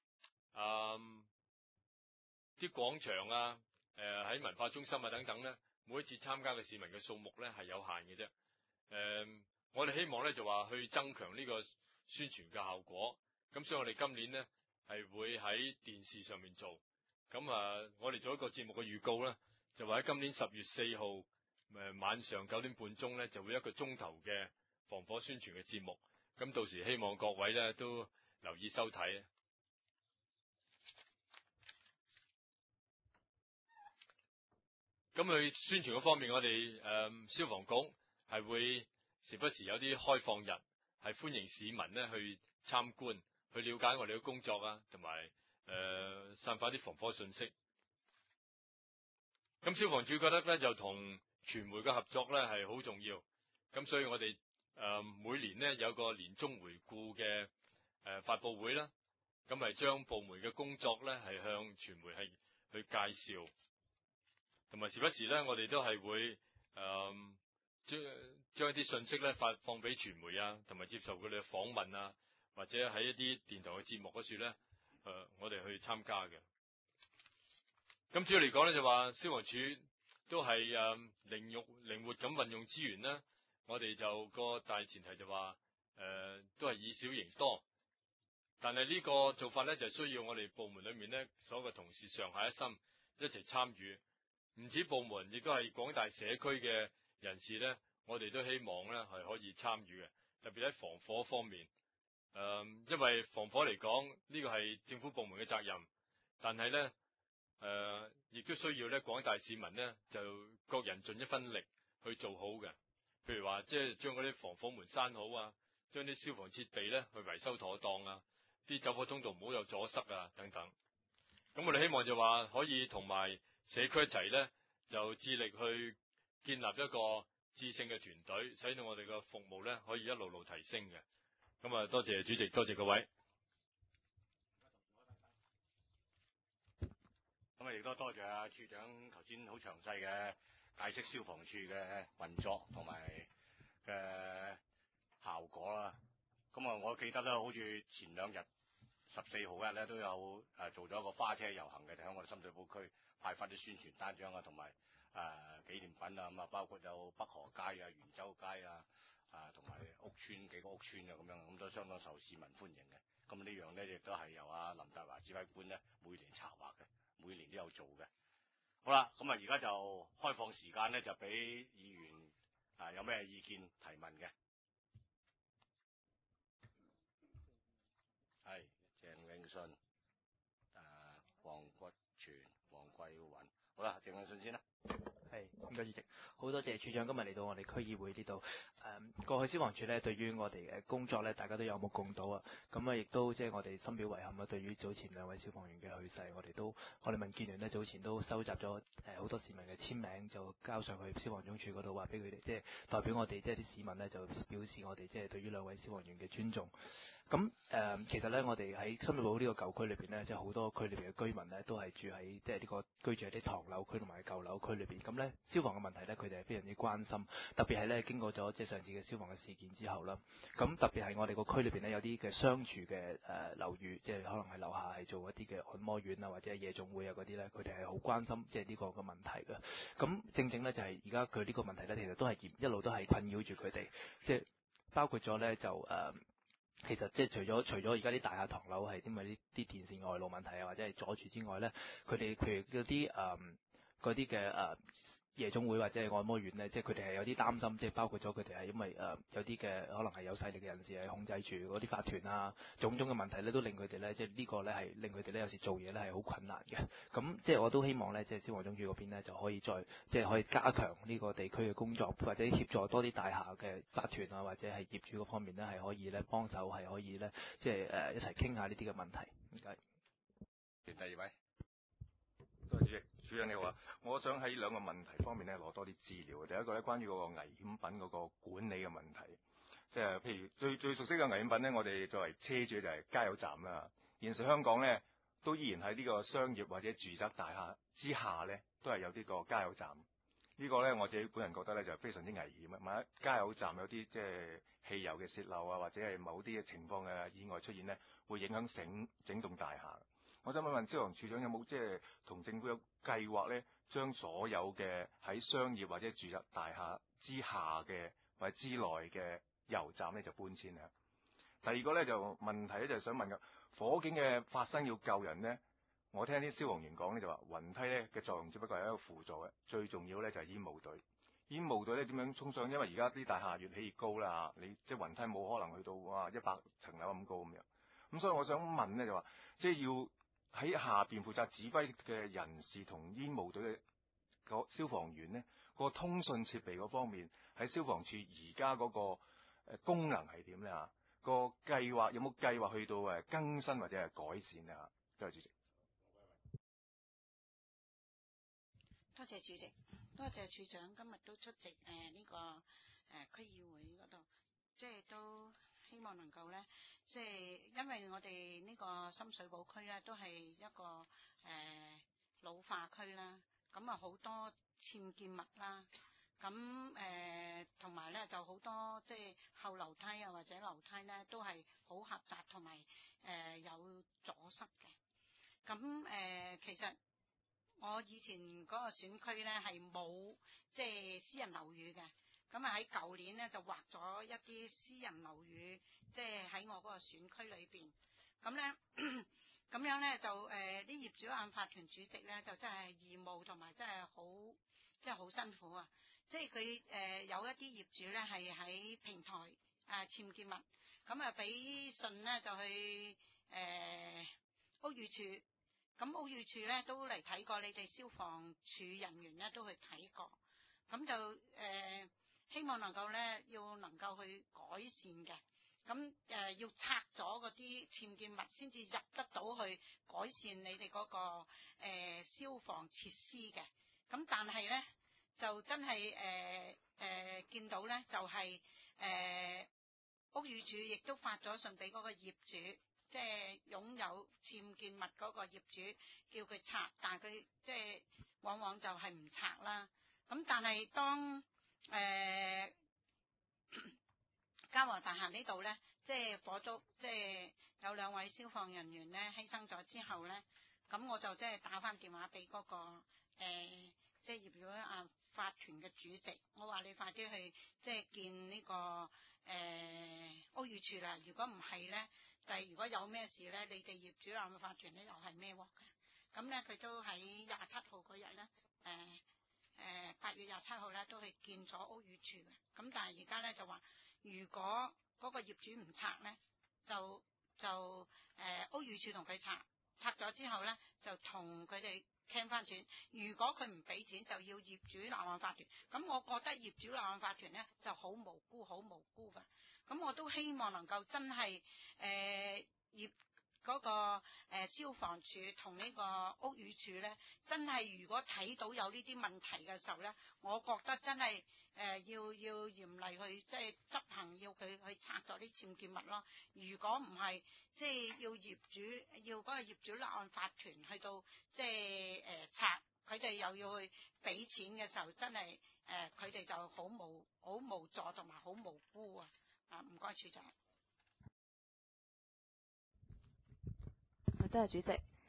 啲廣場啊，喺文化中心啊等等咧，每一次參加嘅市民嘅數目咧係有限嘅啫。我哋希望咧就話去增強呢個宣傳嘅效果。咁所以我哋今年咧係會喺電視上面做。咁我哋做一個節目嘅預告啦，就話喺今年10月4號晚上9點半鐘咧，就會一個鐘頭嘅防火宣傳嘅節目。咁到時希望各位咧都留意收睇。咁去宣傳嗰方面，我哋消防局係會時不時有啲開放日，係歡迎市民咧去參觀，去了解我哋嘅工作啊，同埋散發啲防火信息。咁消防處覺得咧就同傳媒嘅合作咧係好重要。咁所以我哋每年咧有個年終回顧嘅發佈會啦，咁係將部門嘅工作咧係向傳媒係去介紹。同埋時不時咧，我哋都係會將一啲信息咧發放俾傳媒啊，同埋接受佢哋嘅訪問啊，或者喺一啲電台嘅節目嗰處咧，我哋去參加嘅。咁主要嚟講咧，就話消防處都係靈活咁運用資源啦。我哋就個大前提就話都係以少贏多，但係呢個做法咧就需要我哋部門裏面咧所有嘅同事上下一心，一齊參與。唔止部門，亦都係廣大社區嘅人士咧，我哋都希望咧係可以參與嘅。特別喺防火方面，因為防火嚟講，呢個係政府部門嘅責任，但係咧亦都需要咧廣大市民咧就各人盡一分力去做好嘅。譬如話，即係將嗰啲防火門閂好啊，將啲消防設備咧去維修妥當啊，啲走火通道唔好有阻塞啊等等。咁我哋希望就話可以同埋社區一齊咧，就致力去建立一個智性嘅團隊，使到我哋嘅服務咧可以一路路提升嘅。咁啊，多謝主席，多謝各位。 咁啊，亦都多謝阿處長頭先好詳細嘅解釋消防處嘅運作同埋嘅效果啦。咁啊，我記得咧，好似前2日14號咧都有做咗一個花車遊行嘅，就喺我哋深水埗區派發啲宣傳單張啊，同埋紀念品啊，咁啊包括有北河街啊、元州街啊，同埋屋邨幾個屋邨啊咁樣，咁都相當受市民歡迎嘅。咁呢樣咧亦都係由阿林達華指揮官咧每年策劃嘅，每年都有做嘅。好啦，咁啊而家就開放時間咧，就俾議員有咩意見提問嘅。係鄭泳舜、黃國全、黃桂雲。好啦，鄭泳舜先啦。 係，唔該主席，好多謝處長今日嚟到我哋區議會呢度。過去消防處咧對於我哋嘅工作咧，大家都有目共睹啊。咁啊，亦都即係我哋深表遺憾啊。對於早前2位消防員嘅去世，我哋民建聯咧早前都收集咗好多市民嘅簽名，就交上去消防總署嗰度，話俾佢哋即係代表我哋即係啲市民咧，就表示我哋即係對於2位消防員嘅尊重。咁其實咧，我哋喺深水埗呢個舊區裏邊咧，即係好多區裏邊嘅居民咧，都係住喺即係呢個居住喺啲唐樓區同埋舊樓區裏邊。咁咧，消防嘅問題咧，佢哋係非常之關心，特別係咧經過咗即係上次嘅消防嘅事件之後啦。咁特別係我哋個區裏邊咧，有啲嘅商住嘅樓宇，即係可能係樓下係做一啲嘅按摩院啊，或者係夜總會啊嗰啲咧，佢哋係好關心即係呢個嘅問題嘅。咁正正咧就係而家佢呢個問題咧，其實都係一路都係困擾住佢哋，即係包括咗咧就其實即係除咗而家啲大廈唐樓係因為啲電線外露問題啊，或者係阻住之外咧，佢哋譬如嗰啲嘅夜總會或者係按摩院咧，即係佢哋係有啲擔心，即係包括咗佢哋係因為有啲嘅可能係有勢力嘅人士係控制住嗰啲法團啊，種種嘅問題咧，都令佢哋咧，即係呢個咧係令佢哋咧有時做嘢咧係好困難嘅。咁即係我都希望咧，即係消防總署嗰邊咧就可以再即係可以加強呢個地區嘅工作，或者協助多啲大廈嘅法團啊，或者係業主嗰方面咧係可以咧幫手，係可以咧即係一齊傾下呢啲嘅問題。唔該。 第二位。 多謝主席，主任你好啊！我想喺兩個問題方面咧攞多啲資料。第一個咧，關於嗰個危險品嗰個管理嘅問題，即係譬如最熟悉嘅危險品咧，我哋作為車主就係加油站啦。現時香港咧都依然喺呢個商業或者住宅大廈之下咧，都係有呢個加油站。呢個咧我自己本人覺得咧就非常之危險啊！萬一加油站有啲即係汽油嘅泄漏啊，或者係某啲嘅情況嘅意外出現咧，會影響整棟大廈。我想問問消防處長有冇即係同政府有計劃咧，將所有嘅喺商業或者住宅大廈之下嘅或者之內嘅油站咧就搬遷啊？第二個咧就問題咧就係想問嘅火警嘅發生要救人咧，我聽啲消防員講咧就話雲梯咧嘅作用只不過係一個輔助嘅，最重要咧就係煙霧隊。煙霧隊咧點樣衝上？因為而家啲大廈越起越高啦，你即係雲梯冇可能去到哇100層樓咁高咁樣。咁所以我想問咧就話，即係要喺下邊負責指揮嘅人士同煙霧隊嘅個消防員咧，個通訊設備嗰方面喺消防處而家嗰個功能係點咧嚇？個計劃有冇計劃去到更新或者係改善啊？多謝主席。 多謝主席，多謝處長今日都出席呢個區議會嗰度，即係都希望能夠咧，即係因為我哋呢個深水埗區咧都係一個老化區啦，咁啊好多僭建物啦，咁同埋咧就好多即係後樓梯啊或者樓梯咧都係好狹窄同埋有阻塞嘅，咁其實我以前嗰個選區咧係冇即係私人樓宇嘅，咁啊喺舊年咧就劃咗一啲私人樓宇，即係喺我嗰個選區裏邊，咁咧咁樣咧就啲業主立案法團主席咧就真係義務同埋真係好即係好辛苦啊！即係佢有一啲業主咧係喺平台僭建物，咁啊俾信咧就去屋宇署。咁屋宇署咧都嚟睇過，你哋消防處人員咧都去睇過，咁就希望能夠咧要能夠去改善嘅，咁要拆咗嗰啲僭建物先至入得到去改善你哋嗰個消防設施嘅，咁但係咧就真係見到咧就係屋宇署亦都發咗信俾嗰個業主。即係擁有僭建物嗰個業主叫佢拆，但係佢即係往往就係唔拆啦。咁但係當嘉禾大廈呢度咧，即係火燭，即係有2位消防人員咧犧牲咗之後咧，咁我就即係打翻電話俾嗰個即係業主法團嘅主席，我話你快啲去即係見呢個屋宇署啦。如果唔係咧，但係如果有咩事咧，你哋業主立案法團咧又係咩鑊嘅？咁咧佢都喺27號嗰日咧，8月27號咧都係見咗屋宇署嘅。咁但係而家咧就話，如果嗰個業主唔拆咧，就屋宇署同佢拆咗之後咧，就同佢哋傾翻轉。如果佢唔俾錢，就要業主立案法團。咁我覺得業主立案法團咧就好無辜，好無辜㗎。咁我都希望能夠真係業嗰個消防處同呢個屋宇署咧，真係如果睇到有呢啲問題嘅時候咧，我覺得真係要嚴厲去即係執行，要佢去拆咗啲僭建物咯。如果唔係，即係要嗰個業主立案法團去到即係拆，佢哋又要去俾錢嘅時候，真係佢哋就好無助同埋好無辜啊！唔該，處長。 多謝主席。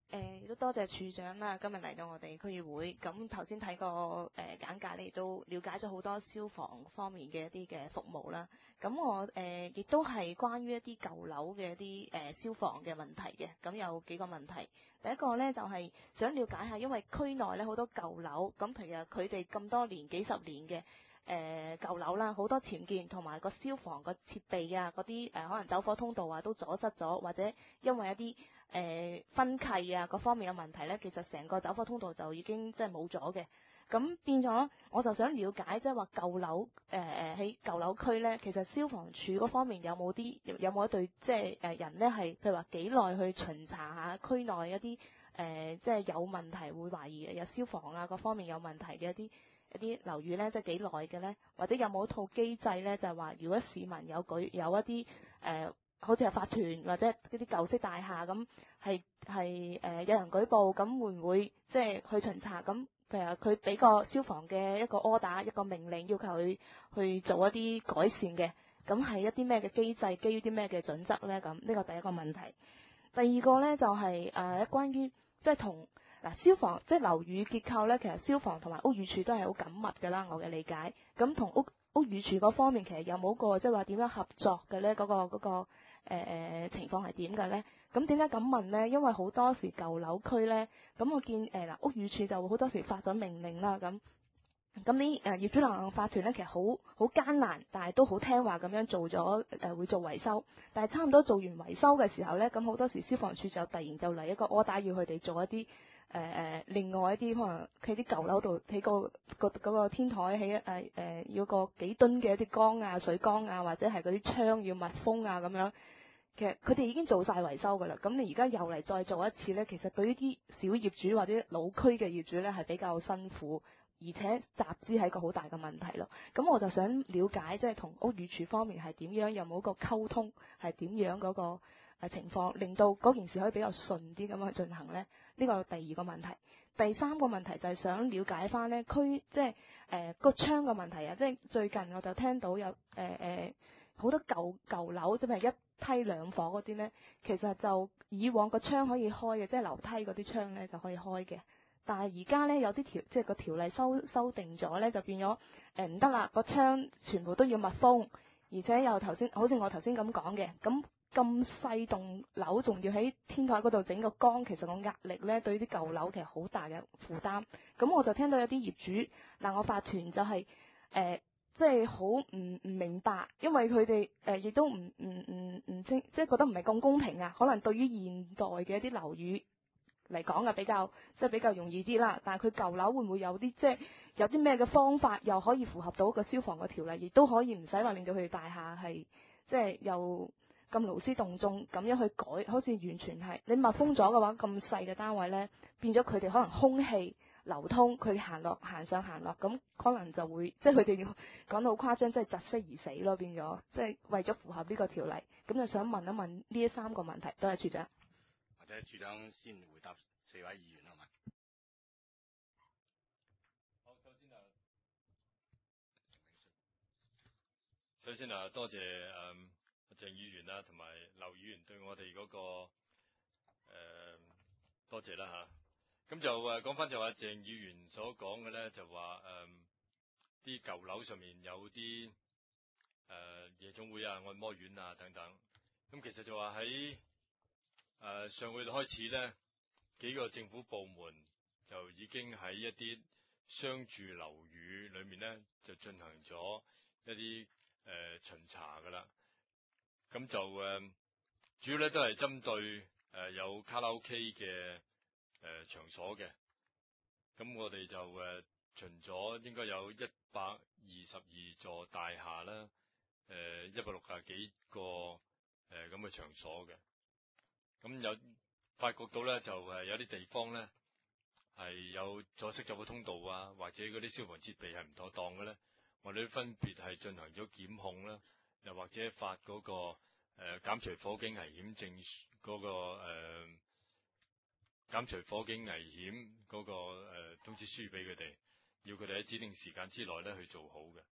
亦都多謝處長啦，今日嚟到我哋區議會。咁頭先睇個簡介咧，亦都了解咗好多消防方面嘅一啲嘅服務啦。咁我亦都係關於一啲舊樓嘅一啲消防嘅問題嘅。咁有幾個問題。第一個咧就係想了解下，因為區內咧好多舊樓，咁其實佢哋咁多年幾十年嘅舊樓啦，好多僭建同埋個消防個設備啊，嗰啲可能走火通道啊都阻塞咗，或者因為一啲分契啊各方面嘅問題咧，其實成個走火通道就已經即係冇咗嘅。咁變咗，我就想了解即係話舊樓喺舊樓區咧，其實消防處嗰方面有冇一隊即係人咧係譬如話幾耐去巡查下區內一啲即係有問題會懷疑有消防啊各方面有問題嘅一啲樓宇咧，即係幾耐嘅咧？或者有冇一套機制咧？就係話如果市民有一啲好似係法團或者嗰啲舊式大廈咁，係有人舉報，咁會唔會即係去巡查？咁譬如話佢俾個消防嘅一個 order 一個命令，要求佢去做一啲改善嘅，咁係一啲咩嘅機制，基於啲咩嘅準則咧？咁呢個第一個問題。第二個咧就係關於即係同消防即係樓宇結構咧，其實消防同埋屋宇署都係好緊密嘅啦，我嘅理解。咁同屋宇署嗰方面其實有冇個即係話點樣合作嘅咧？嗰個情況係點嘅咧？咁點解咁問咧？因為好多時舊樓區咧，咁我見屋宇署就好多時發咗命令啦，咁啲業主立案法團咧，其實好艱難，但係都好聽話咁樣做咗會做維修。但係差唔多做完維修嘅時候咧，咁好多時消防處就突然就嚟一個 order 要佢哋做一啲另外一啲可能佢啲舊樓度起嗰個天台起要個幾噸嘅一啲缸啊、水缸啊，或者係嗰啲窗要密封啊咁樣。其實佢哋已經做晒維修㗎啦，咁你而家又嚟再做一次咧，其實對於啲小業主或者老區嘅業主咧係比較辛苦，而且集資係一個好大嘅問題咯。咁我就想了解即係同屋宇署方面係點樣，有冇一個溝通係點樣嗰個情況，令到嗰件事可以比較順啲咁去進行咧？呢個第二個問題。第三個問題就係想了解翻咧即係個窗嘅問題啊！即係最近我就聽到有好多舊樓，即係一梯兩房嗰啲咧，其實就以往個窗可以開嘅，即係樓梯嗰啲窗咧就可以開嘅。但係而家咧有啲即係個條例修訂咗咧，就變咗唔得啦，個窗全部都要密封，而且又好似我頭先咁講嘅，咁細棟樓仲要喺天台嗰度整個缸，其實個壓力咧對於啲舊樓其實好大嘅負擔。咁我就聽到有啲業主我法團就係即係好唔明白，因為佢哋亦都唔清，即係覺得唔係咁公平啊。可能對於現代嘅一啲樓宇嚟講啊，比較容易啲啦。但係佢舊樓會唔會有啲即係有啲咩嘅方法，又可以符合到個消防嘅條例，亦都可以唔使話令到佢哋大廈係即係又咁勞師動眾咁樣去改，好似完全係你密封咗嘅話，咁細嘅單位咧，變咗佢哋可能空氣流通，佢哋行上行落，咁可能就會即係佢哋要講到好誇張，即係窒息而死咯，變咗即係為咗符合呢個條例，咁就想問一問呢三個問題。多謝處長。 或者處長先回答4位議員好嘛？ 好，首先多謝鄭議員啦，同埋劉議員對我哋嗰個多謝啦嚇。咁就講翻就話鄭議員所講嘅咧，就話啲舊樓上面有啲夜總會啊、按摩院啊等等。咁其實就話喺上個月開始咧，幾個政府部門就已經喺一啲商住樓宇裏面咧，就進行咗一啲巡查噶啦。咁就主要咧都係針對有卡拉 OK 嘅場所嘅。咁我哋就巡咗應該有122座大廈啦，160幾個咁嘅場所嘅。咁有發覺到咧，就有啲地方咧係有阻塞走嘅通道啊，或者嗰啲消防設備係唔妥當嘅咧，我哋都分別係進行咗檢控啦，又或者發嗰個減除火警危險證嗰個減除火警危險嗰個通知書俾佢哋，要佢哋喺指定時間之內咧去做好嘅。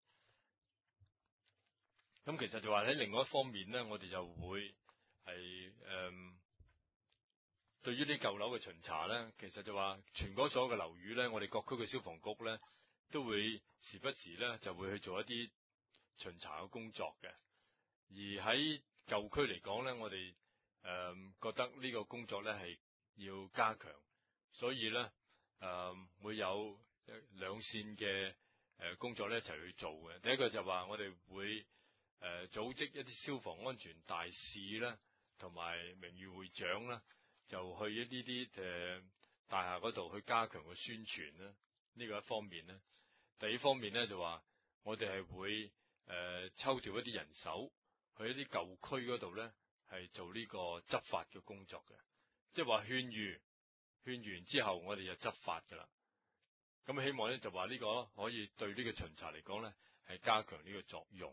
咁其實就話喺另外一方面咧，我哋就會係對於啲舊樓嘅巡查咧，其實就話全港所有嘅樓宇咧，我哋各區嘅消防局咧都會時不時咧就會去做一啲巡查嘅工作嘅。而喺舊區嚟講咧，我哋覺得呢個工作咧係要加強，所以咧會有兩線嘅工作咧一齊去做嘅。第一個就話我哋會組織一啲消防安全大使啦，同埋名譽會長啦，就去一啲大廈嗰度去加強個宣傳啦。呢個一方面咧，第二方面咧就話我哋係會抽調一啲人手去一啲舊區嗰度咧，係做呢個執法嘅工作嘅，即係話勸完之後，我哋就執法噶啦。咁希望咧就話呢個可以對呢個巡查嚟講咧，係加強呢個作用。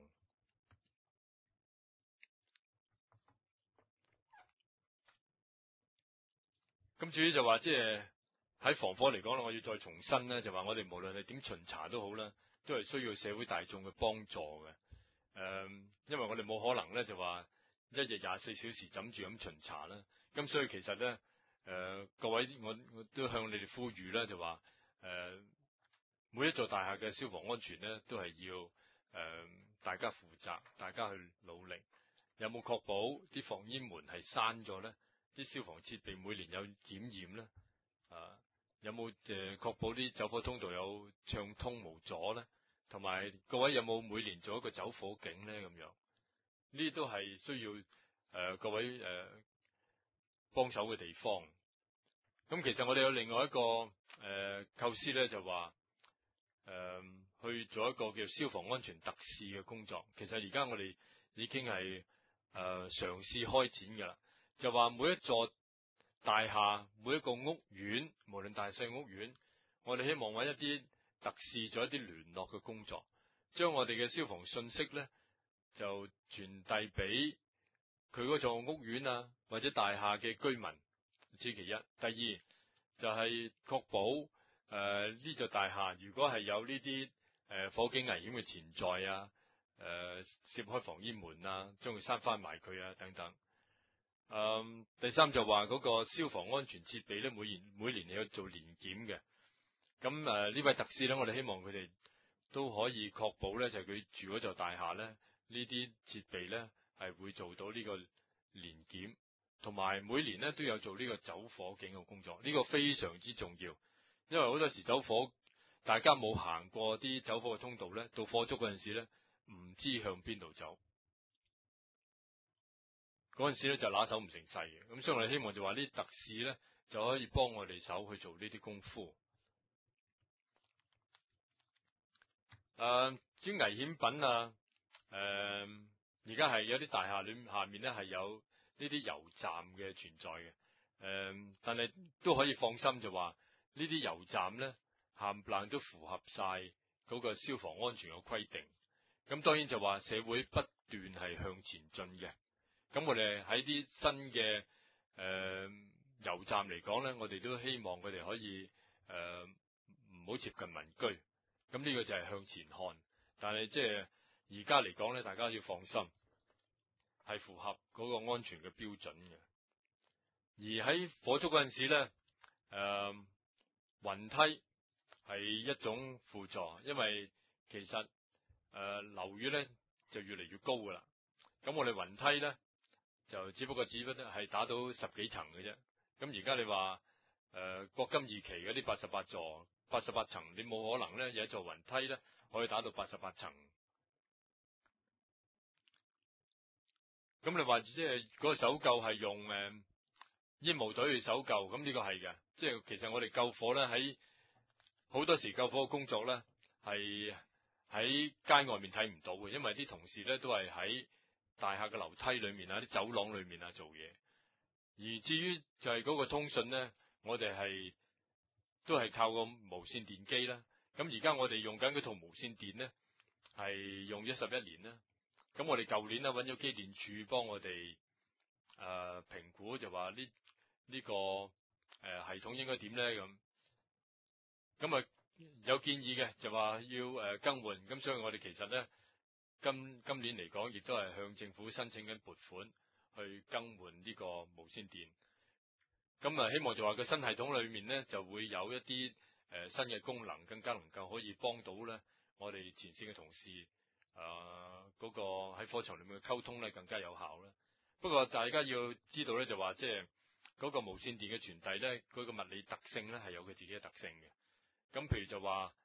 咁至於就話即係喺防火嚟講咧，我要再重申咧，就話我哋無論係點巡查都好啦，都係需要社會大眾嘅幫助嘅。因為我哋冇可能咧就話一日24小時枕住咁巡查啦。咁所以其實咧各位我都向你哋呼籲咧，就話每一座大廈嘅消防安全咧都係要大家負責，大家去努力。有冇確保啲防煙門係閂咗咧？啲消防設備每年有檢驗咧？有冇確保啲走火通道有暢通無阻咧？同埋各位有冇每年做一個走火警咧？咁樣呢啲都係需要各位幫手嘅地方。咁其實我哋有另外一個構思咧，就話去做一個叫消防安全特試嘅工作。其實而家我哋已經係嘗試開展㗎啦，就話每一座大廈、每一個屋苑，無論大細屋苑，我哋希望揾一啲特試做一啲聯絡嘅工作，將我哋嘅消防信息咧就傳遞俾佢嗰座屋苑啊或者大廈嘅居民，此其一。第二就係確保呢座大廈如果係有呢啲火警危險嘅潛在啊，攝開防煙門啊，將佢閂翻埋佢啊等等。第三就話嗰個消防安全設備咧，每年要做年檢嘅。咁呢位特使咧，我哋希望佢哋都可以確保咧，就係佢住嗰座大廈咧，呢啲設備咧係會做到呢個年檢，同埋每年咧都有做呢個走火警嘅工作。呢個非常之重要，因為好多時走火，大家冇行過啲走火嘅通道咧，到火燭嗰陣時咧，唔知向邊度走，嗰陣時咧就拿手唔成勢嘅。咁所以我哋希望就話呢啲特使咧就可以幫我哋手去做呢啲功夫。至於危險品啊，而家係有啲大廈下面咧係有呢啲油站嘅存在嘅，但係都可以放心就話呢啲油站咧冚唪唥都符合晒嗰個消防安全嘅規定。咁當然就話社會不斷係向前進嘅。咁我哋喺啲新嘅油站嚟講咧，我哋都希望佢哋可以唔好接近民居。咁呢個就係向前看，但係即係而家嚟講咧，大家要放心，係符合嗰個安全嘅標準嘅。而喺火燭嗰陣時咧，雲梯係一種輔助，因為其實樓宇咧就越嚟越高噶啦。咁我哋雲梯咧就只不過係打到10幾層嘅啫。咁而家你話國金二期嗰啲88座、88層，你冇可能咧有一座雲梯咧可以打到88層。咁你話即係嗰個搜救係用煙霧隊去搜救，咁呢個係嘅。即係其實我哋救火咧喺好多時救火嘅工作咧係喺街外面睇唔到嘅，因為啲同事咧都係喺大廈嘅樓梯裏面啊、啲走廊裏面啊做嘢。而至於就係嗰個通訊咧，我哋都係靠個無線電機啦。咁而家我哋用緊嗰套無線電咧係用咗11年啦。咁我哋舊年咧揾咗機電署幫我哋評估，就話呢個系統應該點咧咁。咁啊有建議嘅，就話要更換。咁所以我哋其實咧今年嚟講，亦都係向政府申請緊撥款去更換呢個無線電。 咁啊，希望就話個新系統裏面咧就會有一啲新嘅功能，更加能夠可以幫到咧我哋前線嘅同事嗰個喺課堂裏面嘅溝通咧更加有效啦。不過大家要知道咧，就話即係嗰個無線電嘅傳遞咧，佢個物理特性咧係有佢自己嘅特性嘅。咁譬如就話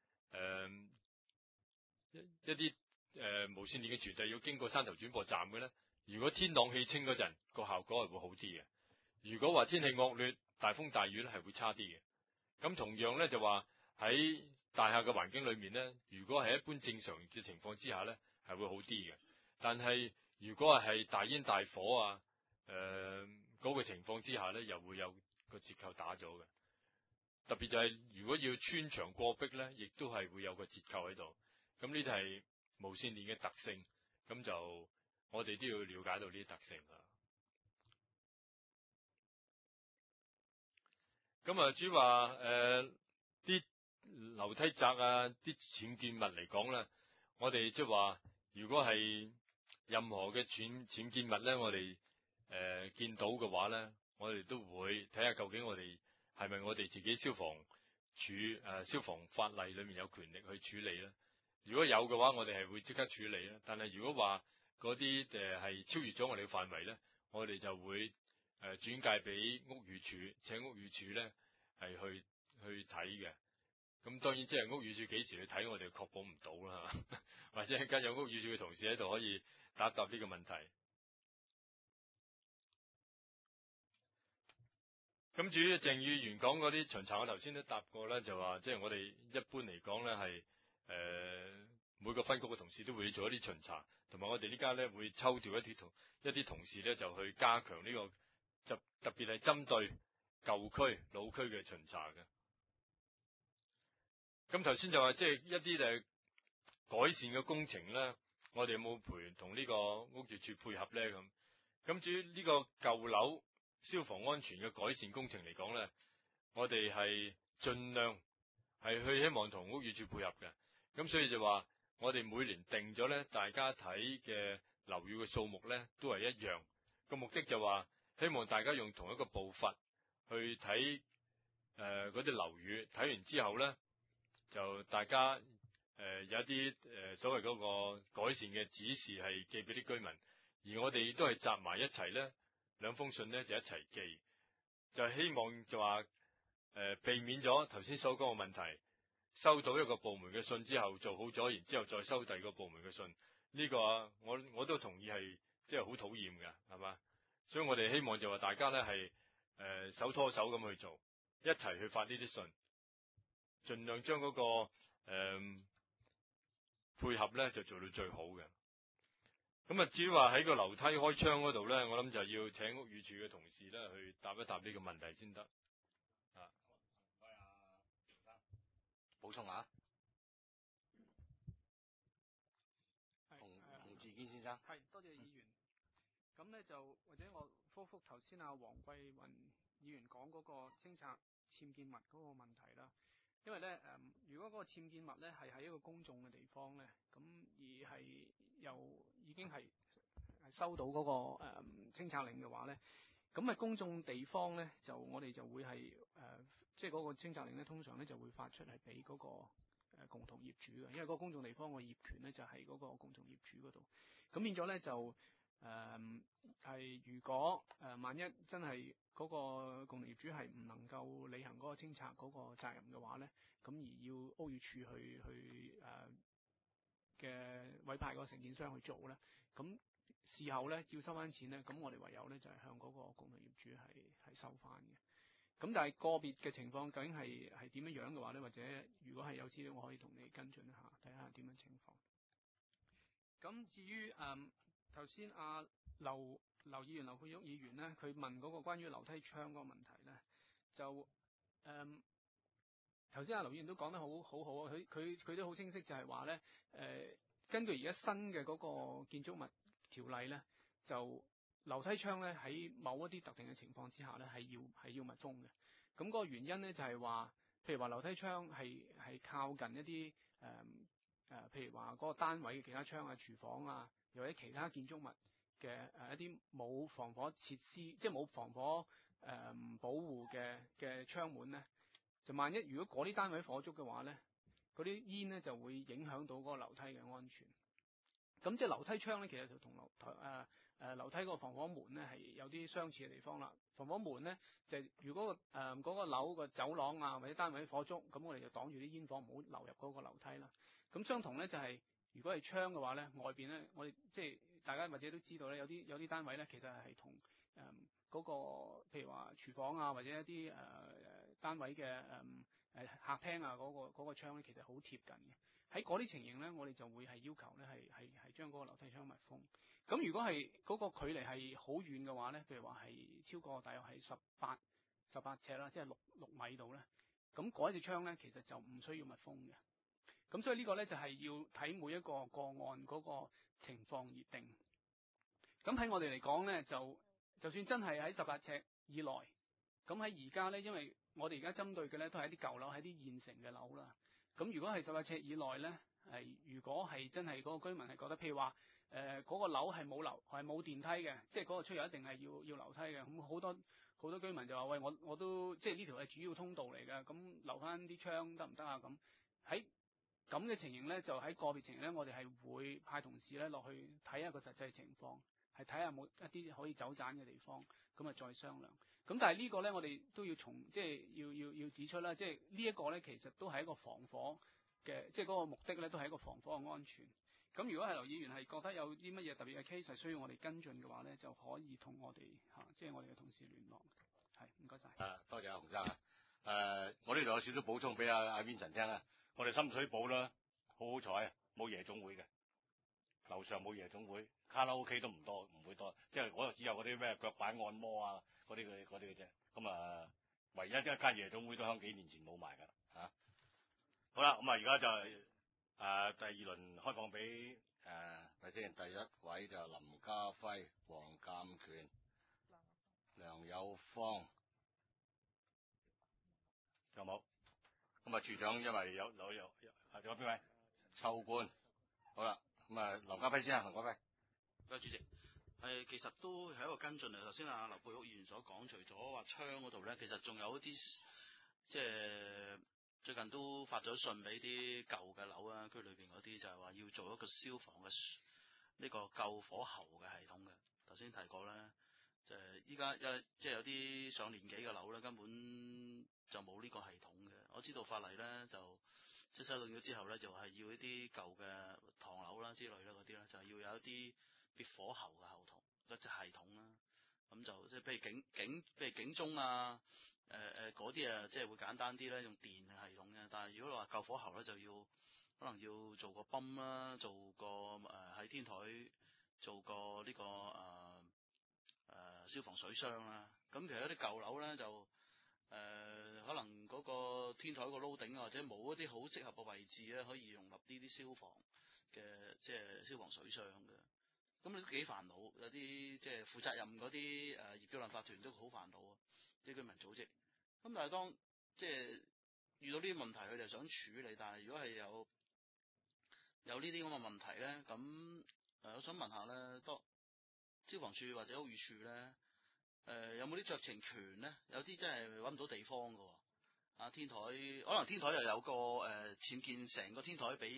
一啲無線電嘅傳遞要經過山頭轉播站嘅咧，如果天朗氣清嗰陣，個效果係會好啲嘅。如果話天氣惡劣、大風大雨咧，係會差啲嘅。咁同樣咧就話喺大廈嘅環境裏面咧，如果係一般正常嘅情況之下咧，係會好啲嘅。但係如果係大煙大火啊，嗰個情況之下咧，又會有個折扣打咗嘅。特別就係如果要穿牆過壁咧，亦都係會有個折扣喺度。咁呢啲係無線電嘅特性，咁就我哋都要了解到呢啲特性啊。咁啊，至於話啲樓梯窄啊，啲僭建物嚟講咧，我哋即係話，如果係任何嘅僭建物咧，我哋見到嘅話咧，我哋都會睇下究竟我哋係咪我哋自己消防處消防法例裏面有權力去處理咧？如果有嘅話，我哋係會即刻處理咧。但係如果話嗰啲係超越咗我哋嘅範圍咧，我哋就會轉介俾屋宇署，請屋宇署咧係去睇嘅。咁當然即係屋宇署幾時去睇，我哋確保唔到啦，或者跟有屋宇署嘅同事喺度可以答答呢個問題。咁至於鄭議員講嗰啲巡查，我頭先都答過啦，就話即係我哋一般嚟講咧係每個分局嘅同事都會做一啲巡查，同埋我哋呢家咧會抽調一啲同事咧就去加強呢個，就特別係針對舊區老區嘅巡查嘅。咁頭先就話即係一啲改善嘅工程咧，我哋有冇同呢個屋宇署配合咧？咁至於呢個舊樓消防安全嘅改善工程嚟講咧，我哋係盡量係去希望同屋宇署配合嘅。咁所以就話我哋每年定咗咧，大家睇嘅樓宇嘅數目咧都係一樣。個目的就話希望大家用同一個步伐去睇嗰啲樓宇，睇完之後咧就大家有一啲所謂嗰個改善嘅指示係寄俾啲居民，而我哋都係集埋一齊咧，兩封信咧就一齊寄，就希望就話避免咗頭先所講嘅問題。收到一個部門嘅信之後做好咗，然之後再收第二個部門嘅信，呢個我都同意係即係好討厭嘅，係嘛？所以我哋希望就話大家咧係手拖手咁去做，一齊去發呢啲信，盡量將嗰個配合咧就做到最好嘅。咁啊，至於話喺個樓梯開窗嗰度咧，我諗就要請屋宇署嘅同事咧去答一答呢個問題先得。 補充下，洪志堅先生， 係多謝議員。咁咧就或者我覆頭先阿黃桂雲議員講嗰個清拆僭建物嗰個問題啦。因為咧如果嗰個僭建物咧係喺一個公眾嘅地方咧，咁而係又已經係收到嗰個清拆令嘅話咧，咁公眾地方咧就我哋就會係即係嗰個清拆令咧，通常咧就會發出係俾嗰個共同業主嘅，因為嗰個公眾地方個業權咧就係嗰個共同業主嗰度。咁變咗咧就係如果萬一真係嗰個共同業主係唔能夠履行嗰個清拆嗰個責任嘅話咧，咁而要屋宇署去嘅委派嗰個承建商去做咧，咁事後咧要收翻錢咧，咁我哋唯有咧就係向嗰個共同業主係收翻嘅。咁但係個別嘅情況究竟係點樣嘅話咧，或者如果係有資料，我可以同你跟進一下，睇下點樣情況。咁至於頭先阿劉議員、劉佩玉議員咧，佢問嗰個關於樓梯窗嗰個問題咧，就頭先阿劉議員都講得好好啊，佢都好清晰，就係話咧根據而家新嘅嗰個建築物條例咧，就樓梯窗咧喺某一啲特定嘅情況之下咧係要密封嘅。咁嗰個原因咧就係話，譬如話樓梯窗係靠近一啲譬如話嗰個單位嘅其他窗啊、廚房啊，又或者其他建築物嘅一啲冇防火設施，即係冇防火保護嘅窗門咧，就萬一如果嗰啲單位火燭嘅話咧，嗰啲煙咧就會影響到嗰個樓梯嘅安全。咁即係樓梯窗咧，其實就同樓梯嗰個防火門咧係有啲相似嘅地方啦。防火門咧就如果嗰個樓個走廊啊或者單位火燭，咁我哋就擋住啲煙火唔好流入嗰個樓梯啦。咁相同咧就係、如果係窗嘅話咧，外邊咧我哋即係大家或者都知道咧，有啲單位咧其實係同嗰個譬如話廚房啊或者一啲單位嘅客廳啊嗰個窗咧，其實好貼近嘅。喺嗰啲情形咧，我哋就會係要求咧係將嗰個樓梯窗密封。咁如果係嗰個距離係好遠嘅話咧，譬如話係超過大約係18尺啦，即係6米度咧，咁嗰一隻窗咧其實就唔需要密封嘅。咁所以呢個咧就係要睇每一個個案嗰個情況而定。咁喺我哋嚟講咧，就算真係喺18尺以內，咁喺而家咧，因為我哋而家針對嘅咧都係一啲舊樓，係啲現成嘅樓啦。咁如果係18尺以內咧，如果係真係嗰個居民係覺得，譬如話嗰個樓係冇電梯嘅，即係嗰個出入一定係要樓梯嘅。咁好多居民就話：喂，我都即係呢條係主要通道嚟嘅，咁留翻啲窗得唔得啊？咁喺咁嘅情形咧，就喺個別情形咧，我哋係會派同事咧落去睇下個實際情況，係睇下有冇一啲可以走盞嘅地方，咁啊再商量。咁但係呢個咧，我哋都要即係要指出啦，即係呢一個咧，其實都係一個防火嘅，即係嗰個目的咧，都係一個防火嘅安全。咁如果係劉議員係覺得有啲乜嘢特別嘅 case 係需要我哋跟進嘅話咧，就可以同我哋即係我哋嘅同事聯絡。係，唔該晒。 多謝阿洪生啊。我呢度有少少補充俾阿 Vincent 聽啊。我哋深水埗啦，好彩啊，冇夜總會嘅，樓上冇夜總會，卡拉 OK 都唔會多，即係嗰度只有嗰啲咩腳板按摩啊嗰啲嘅啫。咁唯一一間夜總會都響幾年前冇埋㗎啦嚇。好啦，咁而家就第二輪開放俾睇先，第一位就林家輝、黃鑑權、梁有芳，有冇？咁處長因為有仲有邊位？秋官。好啦，咁林家輝先啊，林家輝。 多謝主席。其實都係一個跟進嚟。頭先劉佩玉議員所講，除咗話窗嗰度咧，其實仲有一啲即係最近都發咗信俾啲舊嘅樓啊，區裏邊嗰啲就係話要做一個消防嘅呢個救火喉嘅系統嘅。頭先提過咧，就係依家即係有啲上年紀嘅樓咧，根本就冇呢個系統嘅。我知道法例咧就即係修訂咗之後咧，就係要一啲舊嘅唐樓啦之類啦嗰啲咧，就係要有一啲滅火喉嘅後頭一隻系統啦。咁就即係譬如警鐘啊，嗰啲啊，即係會簡單啲咧，用電嘅系統嘅。但係如果話救火喉咧，就可能要做個泵啦，做個喺天台做個呢個消防水箱啦。咁其實一啲舊樓咧就可能嗰個天台個撈頂啊，或者冇一啲好適合嘅位置咧，可以容納呢啲消防嘅即係消防水箱嘅。咁你都幾煩惱，有啲即係負責任嗰啲業主立案法團都好煩惱啊！啲居民組織，咁但係當即係遇到呢啲問題，佢哋想處理，但係如果係有呢啲咁嘅問題咧，咁我想問下咧，當消防處或者屋宇署咧，有冇啲酌情權咧？有啲真係揾唔到地方㗎喎，天台可能天台又有個僭建，成個天台俾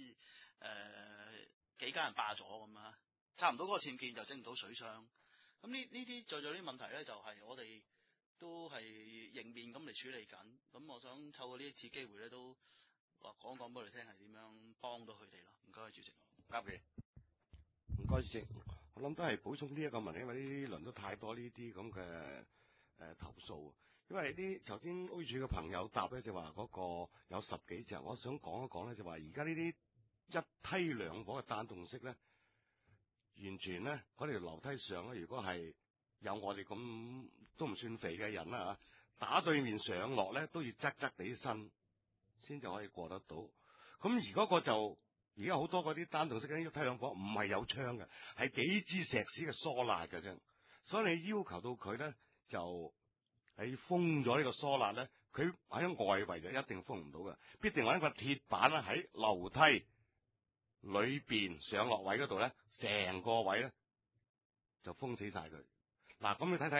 幾家人霸咗咁啊！差唔多嗰個僭建就整唔到水箱，咁呢啲在啲問題咧，就係我哋都係迎面咁嚟處理緊。咁我想透過呢一次機會咧，都講講俾我哋聽係點樣幫到佢哋咯。唔該，主席。 交嘅。 唔該，主席。我諗都係補充呢一個問題，因為呢輪都太多呢啲咁嘅投訴。因為啲頭先屋宇署嘅朋友答咧，就話嗰個有10幾隻。我想講一講咧，就話而家呢啲一梯兩伙嘅單棟式咧。完全咧，嗰條樓梯上咧，如果係有我哋咁都唔算肥嘅人啦打對面上落咧都要側地身先就可以過得到。咁而嗰個就而家好多嗰啲單棟式嘅一梯兩伙唔係有窗嘅，係幾支石屎嘅疏罅嘅啫。所以你要求到佢咧，就你封咗呢個疏罅咧，佢喺外圍就一定封唔到嘅，必定揾一個鐵板啦喺樓梯裏邊上落位嗰度咧，成個位咧就封死晒佢。嗱，咁你睇睇咧，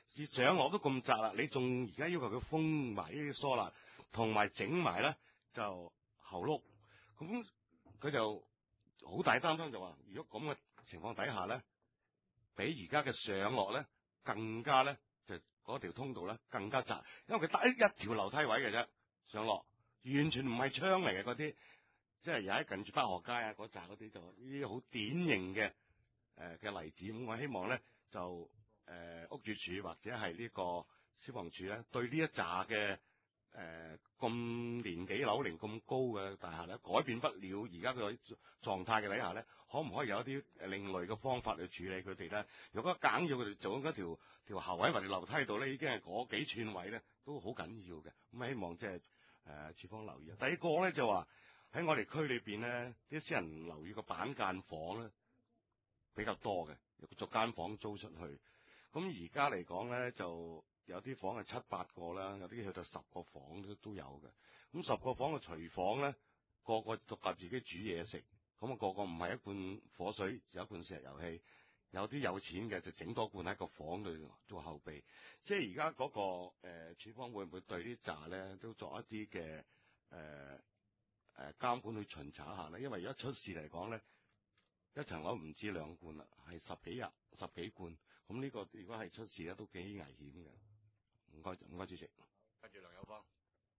上落都咁窄啦，你仲而家要求佢封埋呢啲疏罅，同埋整埋咧就後碌，咁佢就好大擔心就話，如果咁嘅情況底下咧，比而家嘅上落咧更加咧就嗰條通道咧更加窄，因為佢得一條樓梯位嘅啫，上落完全唔係窗嚟嘅嗰啲，即係而家近住北河街啊嗰扎嗰啲就呢啲好典型嘅嘅例子。咁我希望咧就屋宇署或者係呢個消防處咧，對呢一紮嘅咁年紀樓齡咁高嘅大廈咧，改變不了而家嘅狀態嘅底下咧，可唔可以有一啲另類嘅方法去處理佢哋咧？如果硬要佢哋做嗰條喉位或者樓梯度咧，已經係嗰幾寸位咧，都好緊要嘅。咁希望即係處方留意。第二個咧就話喺我哋區裏邊咧，啲私人樓宇個板間房咧比較多嘅，逐間房租出去。咁而家嚟講咧，就有啲房係7、8個啦，有啲去到10個房都有嘅。咁10個房嘅廚房咧，個個獨立自己煮嘢食，咁個個唔係一罐火水，有一罐石油氣。有啲有錢嘅就整多罐喺個房度做後備。即係而家嗰個處方會唔會對呢紮咧都作一啲嘅監管去巡查一下咧？因為而家出事嚟講咧，一層樓唔止2罐啦，係十幾罐。咁呢個如果係出事咧，都幾危險嘅。唔該主席。 跟住梁友芳。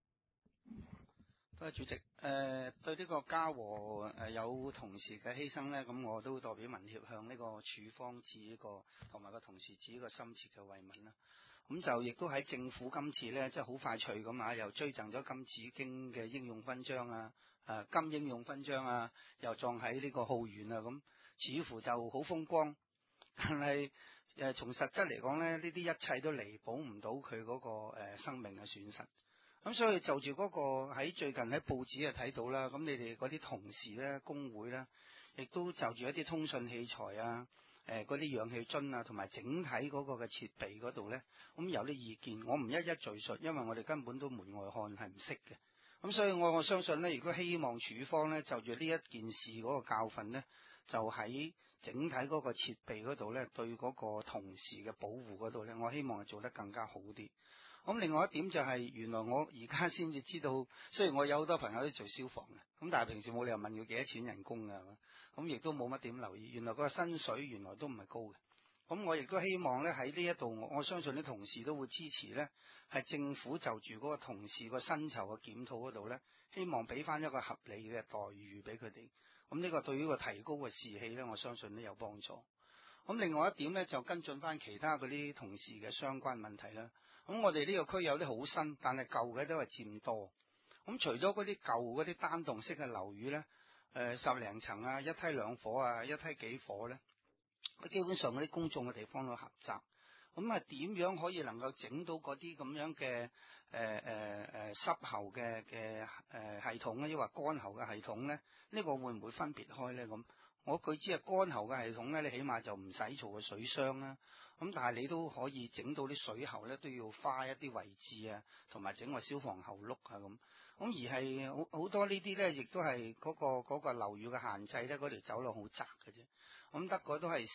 多謝主席。對呢個嘉禾有同事嘅犧牲咧，咁我都代表民協向呢個處方致呢個同埋個同事致呢個深切嘅慰問啦。咁就亦都喺政府今次咧，即係好快脆咁啊，又追贈咗金紫荊嘅英勇勳章啊，金英勇勳章啊，又葬喺呢個浩園啊，咁似乎就好風光，但係從實質嚟講咧，呢啲一切都彌補唔到佢嗰個生命嘅損失。咁所以就住嗰個喺最近喺報紙啊睇到啦，咁你哋嗰啲同事咧工會咧，亦都就住一啲通訊器材啊、嗰啲氧氣樽啊，同埋整體嗰個嘅設備嗰度咧，咁有啲意見，我唔一一敘述，因為我哋根本都門外漢係唔識嘅。咁所以我相信咧，如果希望處方咧就住呢一件事嗰個教訓咧，就喺整體嗰個設備嗰度咧，對嗰個同事嘅保護嗰度咧，我希望係做得更加好啲。咁另外一點就係，原來我而家先至知道，雖然我有好多朋友都做消防嘅，咁但係平時冇理由問佢幾多錢人工㗎，係嘛？咁亦都冇乜點留意，原來嗰個薪水原來都唔係高嘅。咁我亦都希望咧喺呢一度，我相信啲同事都會支持咧，係政府就住嗰個同事個薪酬嘅檢討嗰度咧，希望俾翻一個合理嘅待遇俾佢哋。咁呢個對於個提高嘅士氣咧，我相信都有幫助。咁另外一點咧，就跟進翻其他嗰啲同事嘅相關問題啦。咁我哋呢個區有啲好新，但係舊嘅都係佔多。咁除咗嗰啲舊嗰啲單棟式嘅樓宇咧，10零層啊，一梯2伙啊，一梯幾伙咧，基本上嗰啲公眾嘅地方都狹窄。咁啊，點樣可以能夠整到嗰啲咁樣嘅濕喉嘅系統咧，抑或乾喉嘅系統咧？呢個會唔會分別開咧？咁我據知係乾喉嘅系統咧，你起碼就唔使做個水箱啦。咁但係你都可以整到啲水喉咧，都要花一啲位置啊，同埋整個消防喉轆啊咁。咁而係好多呢啲咧，亦都係嗰個樓宇嘅限制咧，嗰條走廊好窄嘅啫。咁得個都係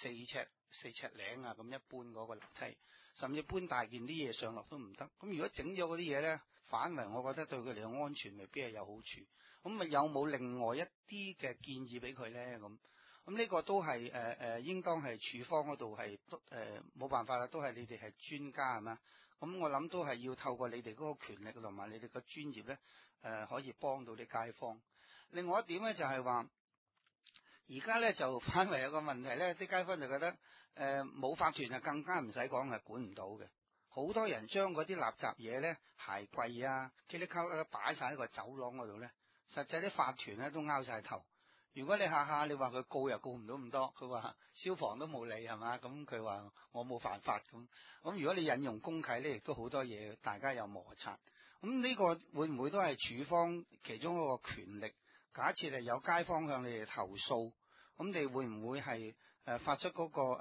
4尺零啊，咁一般嗰個樓梯，甚至搬大件啲嘢上落都唔得。咁如果整咗嗰啲嘢咧，反為我覺得對佢哋嘅安全未必係有好處。咁咪有冇另外一啲嘅建議俾佢咧？咁呢個都係應當係處方嗰度係冇辦法啦，都係你哋係專家係嘛？咁我諗都係要透過你哋嗰個權力同埋你哋個專業咧，可以幫到啲街坊。另外一點咧就係話，而家咧就反為有個問題咧，啲街坊就覺得冇法團啊，更加唔使講係管唔到嘅。好多人將嗰啲垃圾嘢咧、鞋櫃啊、噼里卡啦擺晒喺個走廊嗰度咧，實際啲法團咧都拗晒頭。如果你下下你話佢告又告唔到咁多，佢話消防都冇理係嘛？咁佢話我冇犯法咁。咁如果你引用公契咧，亦都好多嘢大家有摩擦。咁呢個會唔會都係處方其中一個權力？假設係有街坊向你哋投訴，咁你會唔會係發出嗰個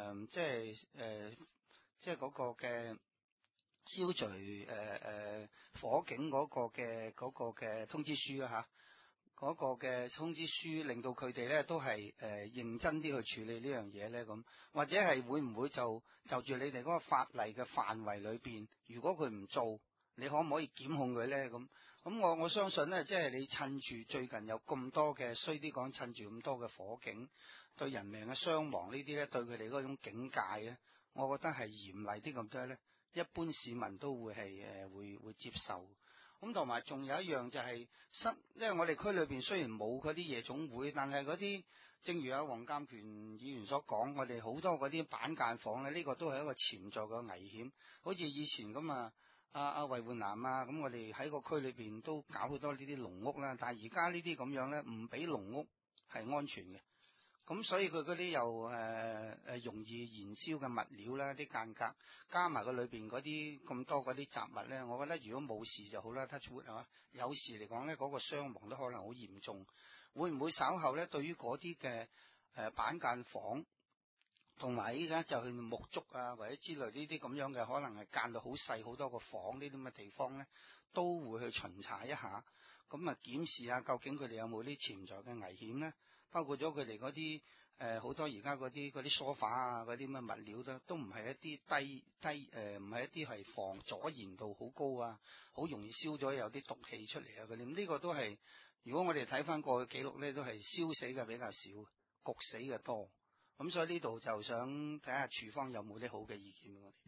即係嗰個嘅消除火警嗰個嘅通知書啊嚇？ 嗰個嘅通知書，令到佢哋咧都係認真啲去處理呢樣嘢咧咁，或者係會唔會就住你哋嗰個法例嘅範圍裏邊，如果佢唔做，你可唔可以檢控佢咧咁？咁我相信咧，即係你趁住最近有咁多嘅衰啲講，趁住咁多嘅火警對人命嘅傷亡呢啲咧，對佢哋嗰種警戒咧，我覺得係嚴厲啲咁多咧，一般市民都會係會接受。咁同埋仲有一樣就係因為我哋區裏邊雖然冇嗰啲夜總會，但係嗰啲正如阿黃鑑權議員所講，我哋好多嗰啲板間房咧，呢個都係一個潛在嘅危險。好似以前咁啊，阿維煥南啊，咁我哋喺個區裏邊都搞好多呢啲籠屋啦，但係而家呢啲咁樣咧，唔俾籠屋係安全嘅。咁所以佢嗰啲又容易燃燒嘅物料啦，啲間隔加埋佢裏邊嗰啲咁多嗰啲雜物咧，我覺得如果冇事就好啦，touch wood係嘛？有事嚟講咧，嗰個傷亡都可能好嚴重。會唔會稍後咧，對於嗰啲嘅板間房同埋依家就去木竹啊或者之類呢啲咁樣嘅，可能係間到好細好多個房呢啲咁嘅地方咧，都會去巡查一下，咁啊檢視下究竟佢哋有冇啲潛在嘅危險咧？包括咗佢哋嗰啲好多而家嗰啲梳化啊嗰啲乜物料都唔係一啲低唔係一啲係防阻燃度好高啊，好容易燒咗有啲毒氣出嚟啊嗰啲，呢個都係如果我哋睇翻過去記錄咧，都係燒死嘅比較少，焗死嘅多。咁所以呢度就想睇下處方有冇啲好嘅意見俾我哋。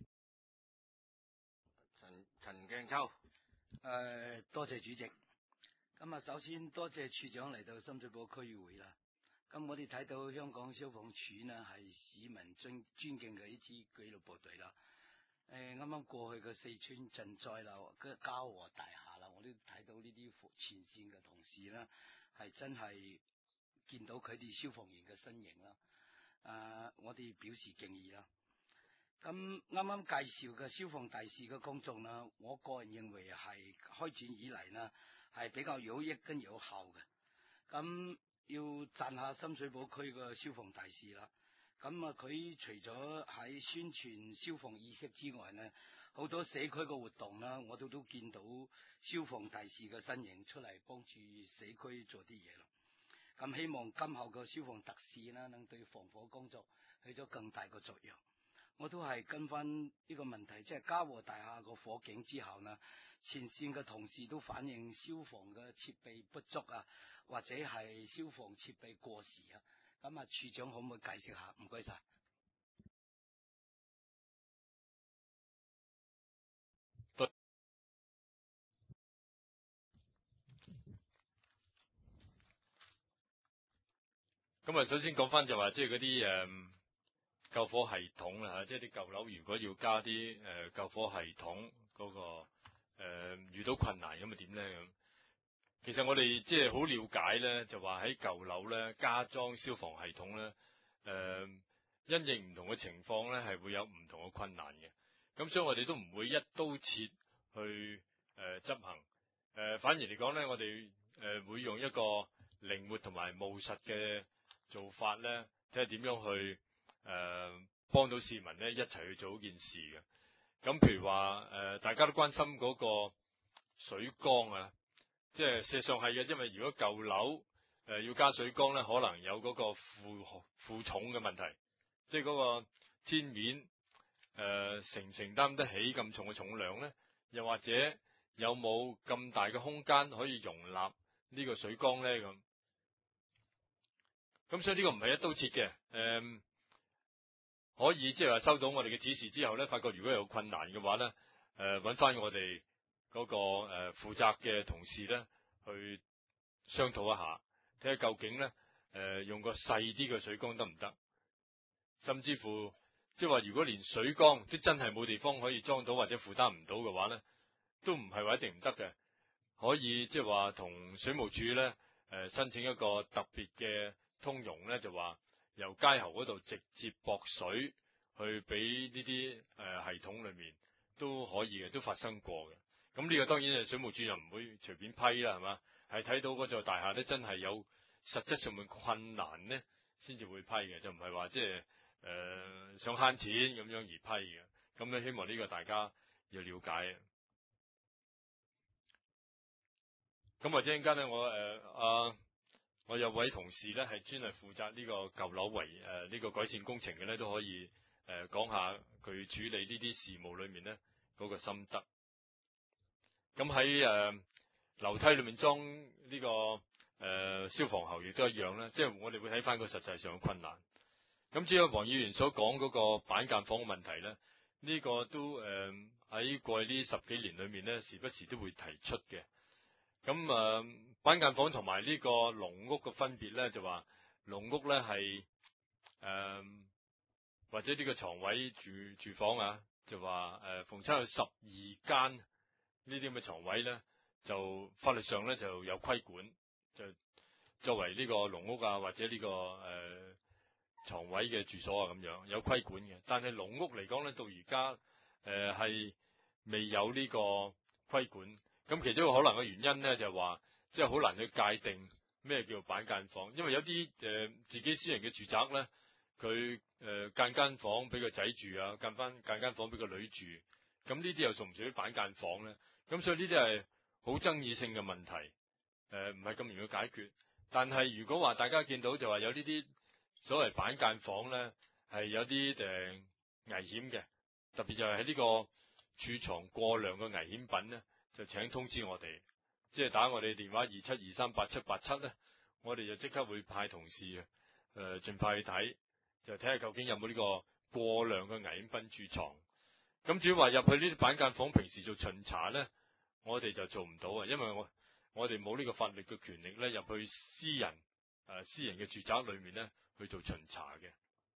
陳鏡秋， 多謝主席。咁啊，首先多謝處長嚟到深水埗區議會啦。咁我哋睇到香港消防處呢係市民尊敬嘅一支紀律部隊啦。啱啱過去嘅四川賑災啦，嘉禾大廈啦，我都睇到呢啲前線嘅同事呢，係真係見到佢哋消防員嘅身影啦。我哋表示敬意啦。咁啱啱介紹嘅消防大使嘅工作呢，我個人認為係開展以嚟呢係比較有益跟有效嘅。咁要讚下深水埗區嘅消防大使啦。咁啊，佢除咗喺宣傳消防意識之外呢，好多社區嘅活動啦，我都見到消防大使嘅身影出嚟幫住社區做啲嘢咯。咁希望今後嘅消防特使呢，能對防火工作起咗更大嘅作用。我都係跟翻呢個問題，即係嘉禾大廈個火警之後呢，前線嘅同事都反映消防嘅設備不足啊，或者係消防設備過時啊。咁啊，處長可唔可以解釋下？唔該晒。 咁啊，首先講翻就話，即係嗰啲救火系統啦，即係啲舊樓如果要加啲救火系統嗰個遇到困難咁啊點咧咁？其實我哋即係好了解咧，就話喺舊樓咧加裝消防系統咧，因應唔同嘅情況咧係會有唔同嘅困難嘅。咁所以我哋都唔會一刀切去執行，反而嚟講咧，我哋會用一個靈活同埋務實嘅做法咧，睇下點樣去幫到市民咧一齊去做一件事嘅。咁譬如話大家都關心嗰個水缸啊，即係事實上係嘅，因為如果舊樓要加水缸咧，可能有嗰個負重嘅問題，即係嗰個天面承擔得起咁重嘅重量咧，又或者有冇咁大嘅空間可以容納呢個水缸咧咁。咁所以呢個唔係一刀切嘅，可以即係話收到我哋嘅指示之後咧，發覺如果有困難嘅話咧，揾翻我哋嗰個負責嘅同事咧去商討一下，睇下究竟咧用個細啲嘅水缸得唔得？甚至乎即係話如果連水缸即真係冇地方可以裝到或者負擔唔到嘅話咧，都唔係話一定唔得嘅，可以即係話同水務署咧申請一個特別嘅通融咧，就話由街喉嗰度直接駁水去俾呢啲系統裏面都可以嘅，都發生過嘅。咁呢個當然係水務署又唔會隨便批啦，係嘛？係睇到嗰座大廈咧真係有實質上面困難咧，先至會批嘅，就唔係話即係想慳錢咁樣而批嘅。咁咧希望呢個大家要了解。咁或者陣間咧，我我有位同事咧係專係負責呢個舊樓維呢個改善工程嘅咧，都可以講下佢處理呢啲事務裏面咧嗰個心得。咁喺樓梯裏面裝呢個消防喉亦都一樣啦，即係我哋會睇翻個實際上嘅困難。咁至於黃議員所講嗰個板間房嘅問題咧，呢個都喺過去呢10幾年裏面咧，時不時都會提出嘅。咁板間房同埋呢個籠屋嘅分別咧，就話籠屋咧係或者呢個床位住房啊，就話逢親有12間呢啲咁嘅床位咧，就法律上咧就有規管，就作為呢個籠屋啊或者呢個床位嘅住所啊咁樣有規管嘅。但係籠屋嚟講咧，到而家係未有呢個規管。咁其中一個可能嘅原因咧，就係話即係好難去界定咩叫板間房，因為有啲自己私人嘅住宅咧，佢間房俾個仔住啊，間房俾個女住，咁呢啲又屬唔屬於板間房咧？咁所以呢啲係好爭議性嘅問題，唔係咁容易解決。但係如果話大家見到就話有呢啲所謂板間房咧，係有啲危險嘅，特別就係喺呢個儲藏過量嘅危險品咧，就請通知我哋，即係打我哋電話27238787咧，我哋就即刻會派同事盡快去睇，就睇下究竟有冇呢個過量嘅危險品儲藏。咁至於話入去呢啲板間房平時做巡查咧，我哋就做唔到啊，因為我哋冇呢個法律嘅權力咧入去私人嘅住宅裏面咧去做巡查嘅。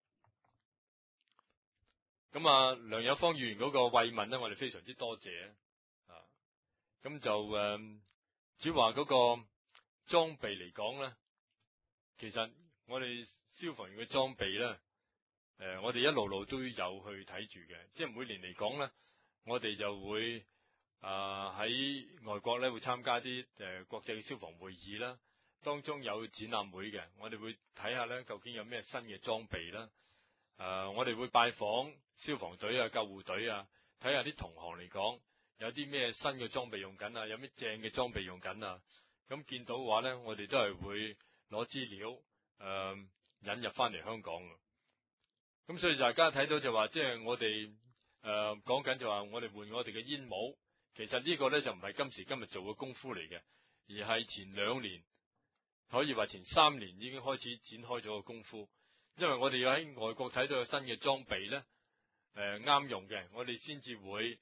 咁啊，梁有芳議員嗰個慰問咧，我哋非常之多謝啊。咁就至於話嗰個裝備嚟講咧，其實我哋消防員嘅裝備咧，我哋一路都有去睇住嘅，即係每年嚟講咧，我哋就會喺外國咧會參加啲國際消防會議啦，當中有展覽會嘅，我哋會睇下咧究竟有咩新嘅裝備啦。我哋會拜訪消防隊啊、救護隊啊，睇下啲同行嚟講有啲咩新嘅裝備用緊啊，有咩正嘅裝備用緊啊。咁見到嘅話咧，我哋都係會攞資料引入翻嚟香港嘅。咁所以大家睇到就話，即係我哋講緊就話，我哋換我哋嘅煙帽，其實呢個咧就唔係今時今日做嘅功夫嚟嘅，而係前2年，可以話前3年已經開始展開咗個功夫。因為我哋要喺外國睇到有新嘅裝備咧，啱用嘅，我哋先至會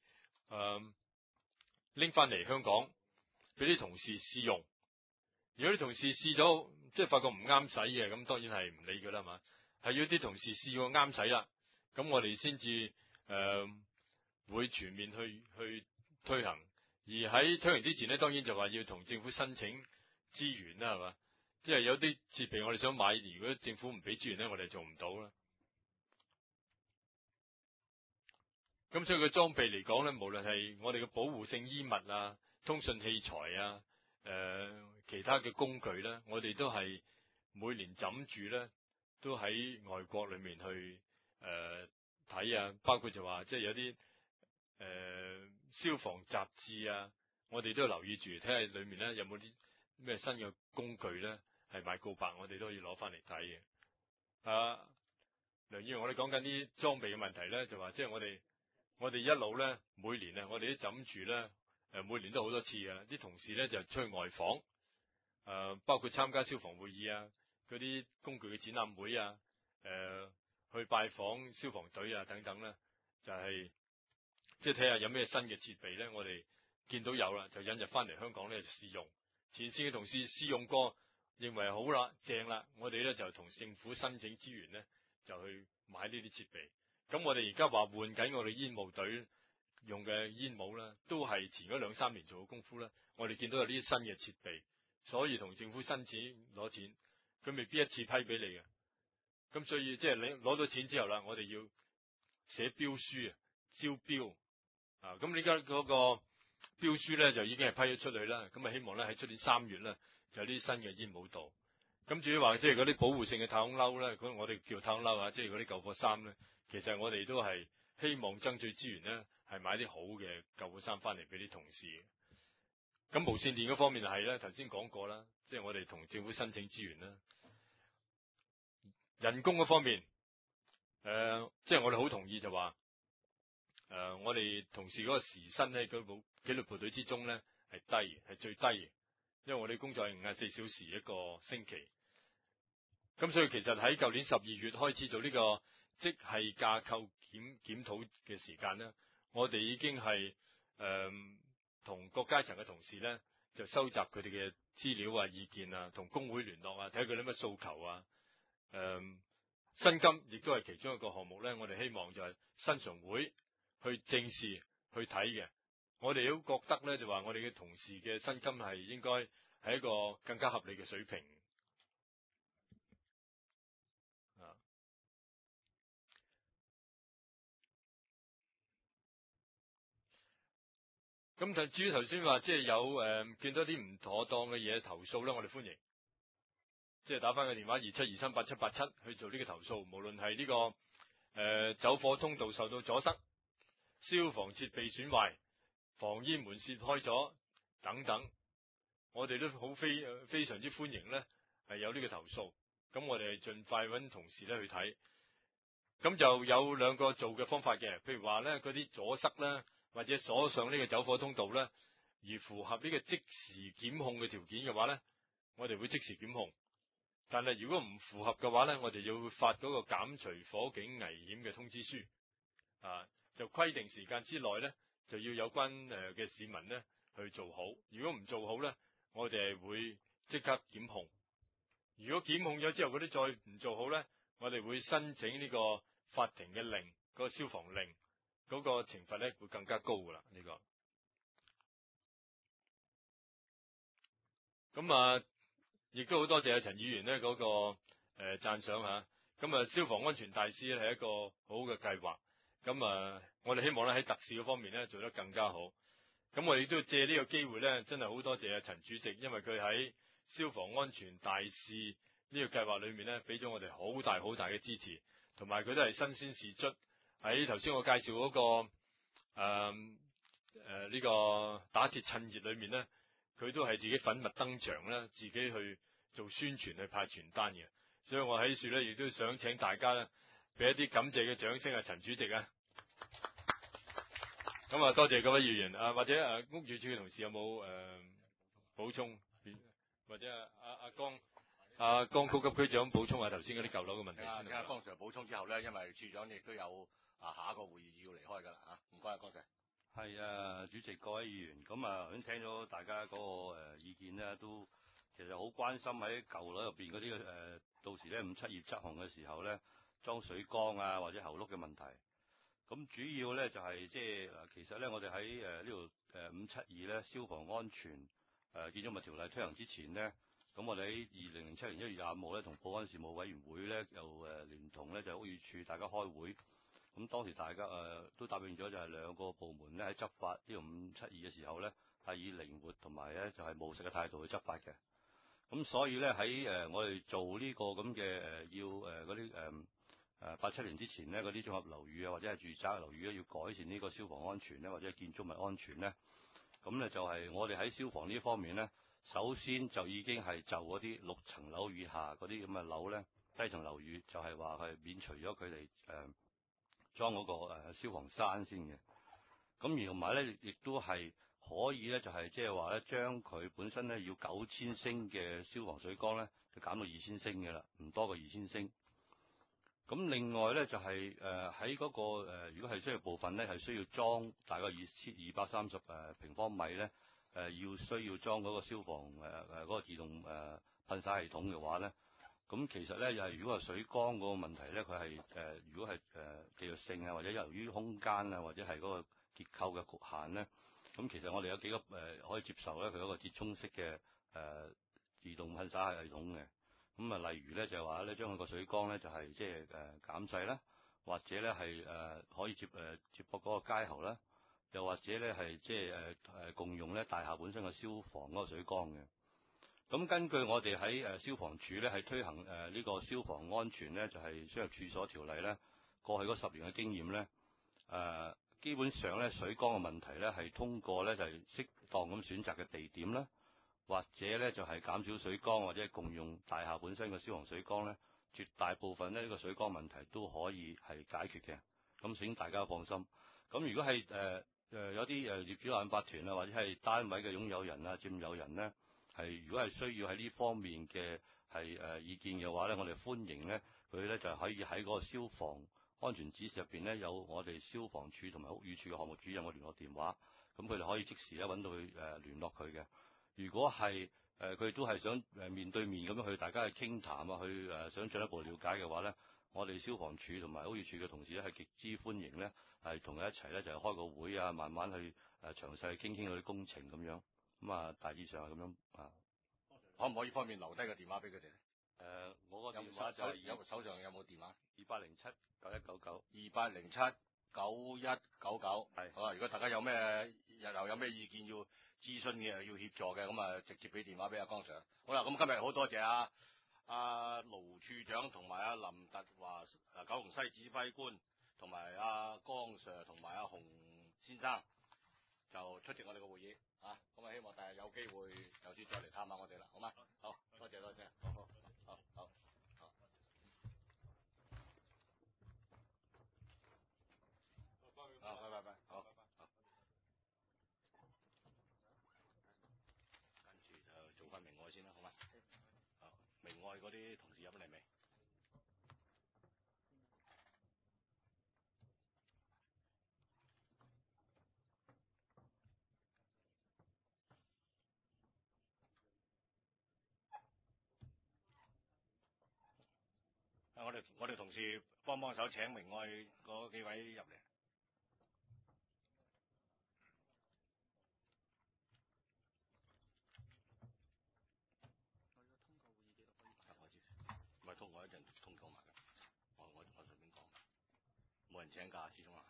拎翻嚟香港俾啲同事試用。如果啲同事試咗，即係發覺唔啱使嘅，咁當然係唔理佢啦嘛。係要啲同事試過啱使啦，咁我哋先至會全面去推行。而喺推行之前咧，當然就話要同政府申請資源啦，係嘛？即係有啲設備我哋想買，如果政府唔俾資源咧，我哋做唔到啦。咁所以個裝備嚟講咧，無論係我哋嘅保護性衣物啊、通訊器材啊、其他嘅工具咧，我哋都係每年枕住咧，都喺外國裏面去睇啊，包括就話即係有啲消防雜誌啊，我哋都要留意住，睇下裏面咧有冇啲咩新嘅工具咧係賣告白，我哋都要攞翻嚟睇嘅。梁議員，我哋講緊啲裝備嘅問題咧，就話即係我哋一路咧每年啊，我哋都枕住咧每年都好多次嘅，啲同事咧就出去外訪，包括參加消防會議啊，嗰啲工具嘅展覽會啊，去拜訪消防隊啊等等咧，就係即係睇下有咩新嘅設備咧，我哋見到有啦，就引入翻嚟香港咧就試用。前線嘅同事試用過，認為好啦、正啦，我哋咧就同政府申請資源咧，就去買呢啲設備。咁我哋而家話換緊我哋煙霧隊用嘅煙帽啦，都係前嗰2-3年做嘅功夫啦。我哋見到有呢啲新嘅設備，所以同政府申請攞錢，佢未必一次批俾你嘅。咁所以即係你攞到錢之後啦，我哋要寫標書啊，招標啊。咁而家嗰個標書咧就已經係批咗出去啦。咁啊希望咧喺出年3月咧就有啲新嘅煙帽度。咁至於話即係嗰啲保護性嘅太空褸咧，我哋叫太空褸啊，即係嗰啲救火衫咧，其實我哋都係希望爭取資源咧，係買啲好嘅救護衫翻嚟俾啲同事。 咁無線電嗰方面係咧，頭先講過啦，即係我哋同政府申請資源啦。人工嗰方面，即係我哋好同意就話，我哋同事嗰個時薪咧，紀律部隊之中咧係低，係最低嘅，因為我哋工作係54小時一個星期。咁所以其實喺舊年12月開始做呢個職系架構檢討嘅時間咧，我哋已經係同各階層嘅同事咧，就收集佢哋嘅資料啊、意見啊，同工會聯絡啊，睇佢哋乜訴求啊。薪金亦都係其中一個項目咧，我哋希望就係薪常會去正視去睇嘅。我哋都覺得咧，就話我哋嘅同事嘅薪金係應該係一個更加合理嘅水平。咁就至於頭先話，即係有見到啲唔妥當嘅嘢投訴咧，我哋歡迎，即係打翻個電話27238787去做呢個投訴，無論係呢個走火通道受到阻塞、消防設備損壞、防煙門洩開咗等等，我哋都好非常之歡迎咧，係有呢個投訴。咁我哋盡快揾同事咧去睇。咁就有兩個做嘅方法嘅，譬如話咧嗰啲阻塞咧，或者鎖上呢個走火通道咧，而符合呢個即時檢控嘅條件嘅話咧，我哋會即時檢控。但係如果唔符合嘅話咧，我哋要發嗰個減除火警危險嘅通知書，就規定時間之內咧，就要有關嘅市民咧去做好。如果唔做好咧，我哋係會即刻檢控。如果檢控咗之後嗰啲再唔做好咧，我哋會申請呢個法庭嘅令，嗰個消防令，嗰個懲罰咧會更加高噶啦。呢個咁亦都好多謝陳議員咧嗰個讚賞嚇。咁消防安全大使咧係一個好嘅計劃。咁我哋希望咧喺特事嗰方面咧做得更加好。咁我哋都借呢個機會咧，真係好多謝陳主席，因為佢喺消防安全大使呢個計劃裏面咧，俾咗我哋好大嘅支持，同埋佢都係新鮮事出。喺頭先我介紹嗰個呢個打鐵趁熱裏面咧，佢都係自己粉墨登場啦，自己去做宣傳去派傳單嘅。所以我喺處咧亦都想請大家咧俾一啲感謝嘅掌聲啊，陳主席啊！咁多謝各位議員或者屋宇署嘅同事有冇補充，或者江高級區長補充下頭先嗰啲舊樓嘅問題先。 江 Sir 補充之後咧，因為處長亦都有下一個會議要離開㗎啦嚇，唔該江 Sir。 係主席各位議員，咁頭先聽咗大家嗰個意見咧，都其實好關心喺舊樓入邊嗰啲到時咧5、7月執行嘅時候咧裝水缸啊或者喉轆嘅問題。咁主要咧就係即係其實咧我哋喺呢度572咧消防安全建築物條例推行之前咧，咁我哋喺2007年1月25號咧同保安事務委員會咧又聯同咧就屋宇署大家開會，咁當時大家都答應咗就係兩個部門咧喺執法呢個572嘅時候咧係以靈活同埋咧就係務實嘅態度去執法嘅。咁所以咧喺我哋做呢個咁嘅要嗰啲87年之前呢，嗰啲綜合樓宇啊，或者係住宅樓宇咧，要改善呢個消防安全咧，或者建築物安全咧，咁咧就係我哋喺消防呢方面咧，首先就已經係就嗰啲6層樓以下嗰啲咁嘅樓咧，低層樓宇就係話係免除咗佢哋裝嗰個消防栓先嘅。咁而同埋咧，亦都係可以咧，就係即係話咧，將佢本身咧要9000升嘅消防水缸咧，就減到2000升嘅啦，唔多過2000升。咁另外咧就係喺嗰個如果係需要部分咧係需要裝大概230平方米咧需要裝嗰個消防嗰個自動噴灑系統嘅話咧，咁其實咧又係如果係水缸嗰個問題咧，佢係如果係技術性啊，或者由於空間啊，或者係嗰個結構嘅局限咧，咁其實我哋有幾個可以接受咧，佢一個折衷式嘅自動噴灑系統嘅。咁例如咧就係話咧，將佢個水缸咧就係即係減細啦，或者咧係可以接駁嗰個街喉啦，又或者咧係即係共用咧大廈本身嘅消防嗰個水缸嘅。咁根據我哋喺消防處咧係推行呢個消防安全咧就係出入處所條例咧，過去嗰10年嘅經驗咧， 基本上咧水缸嘅問題咧係通過咧就係適當咁選擇嘅地點啦，或者咧就係減少水缸或者係共用大廈本身嘅消防水缸咧，絕大部分咧呢個水缸問題都可以係解決嘅。咁請大家放心。咁如果係有啲業主立案法團啊，或者係單位嘅擁有人啊、佔有人咧，係如果係需要喺呢方面嘅係意見嘅話咧，我哋歡迎咧佢咧就可以喺嗰個消防安全指示入邊咧有我哋消防處同埋屋宇署嘅項目主任嘅聯絡電話，咁佢哋可以即時咧揾到佢聯絡佢嘅。如果係佢哋都係想面對面咁樣去大家去傾談啊，去想進一步了解嘅話咧，我哋消防處同埋屋宇署嘅同事咧係極之歡迎咧，係同佢一齊咧就係開個會啊，慢慢去詳細傾嗰啲工程咁樣。咁啊，大致上係咁樣啊。 可唔可以方便留低個電話俾佢哋咧？ 我個電話就係有手上有冇電話 ？28079199。 28079199。 係。 好啊！如果大家有咩日後有咩意見要諮詢嘅，要協助嘅，咁啊直接俾電話俾阿江 Sir。好啦，咁今日好多謝阿盧處長同埋阿林達華九龍西指揮官，同埋阿江 Sir 同埋阿洪先生就出席我哋嘅會議啊！咁啊，希望第日有機會有時再嚟探下我哋啦，好嗎？好，多謝多謝，好。拜，好。跟住就做翻明愛先啦，好嗎？好，明愛嗰啲同事入嚟未？我哋同事幫手請明愛嗰幾位入嚟。唔係通過一陣通過埋嘅，我順便講，冇人請假，始終係。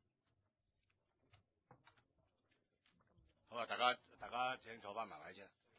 好啊！大家請坐翻埋位先。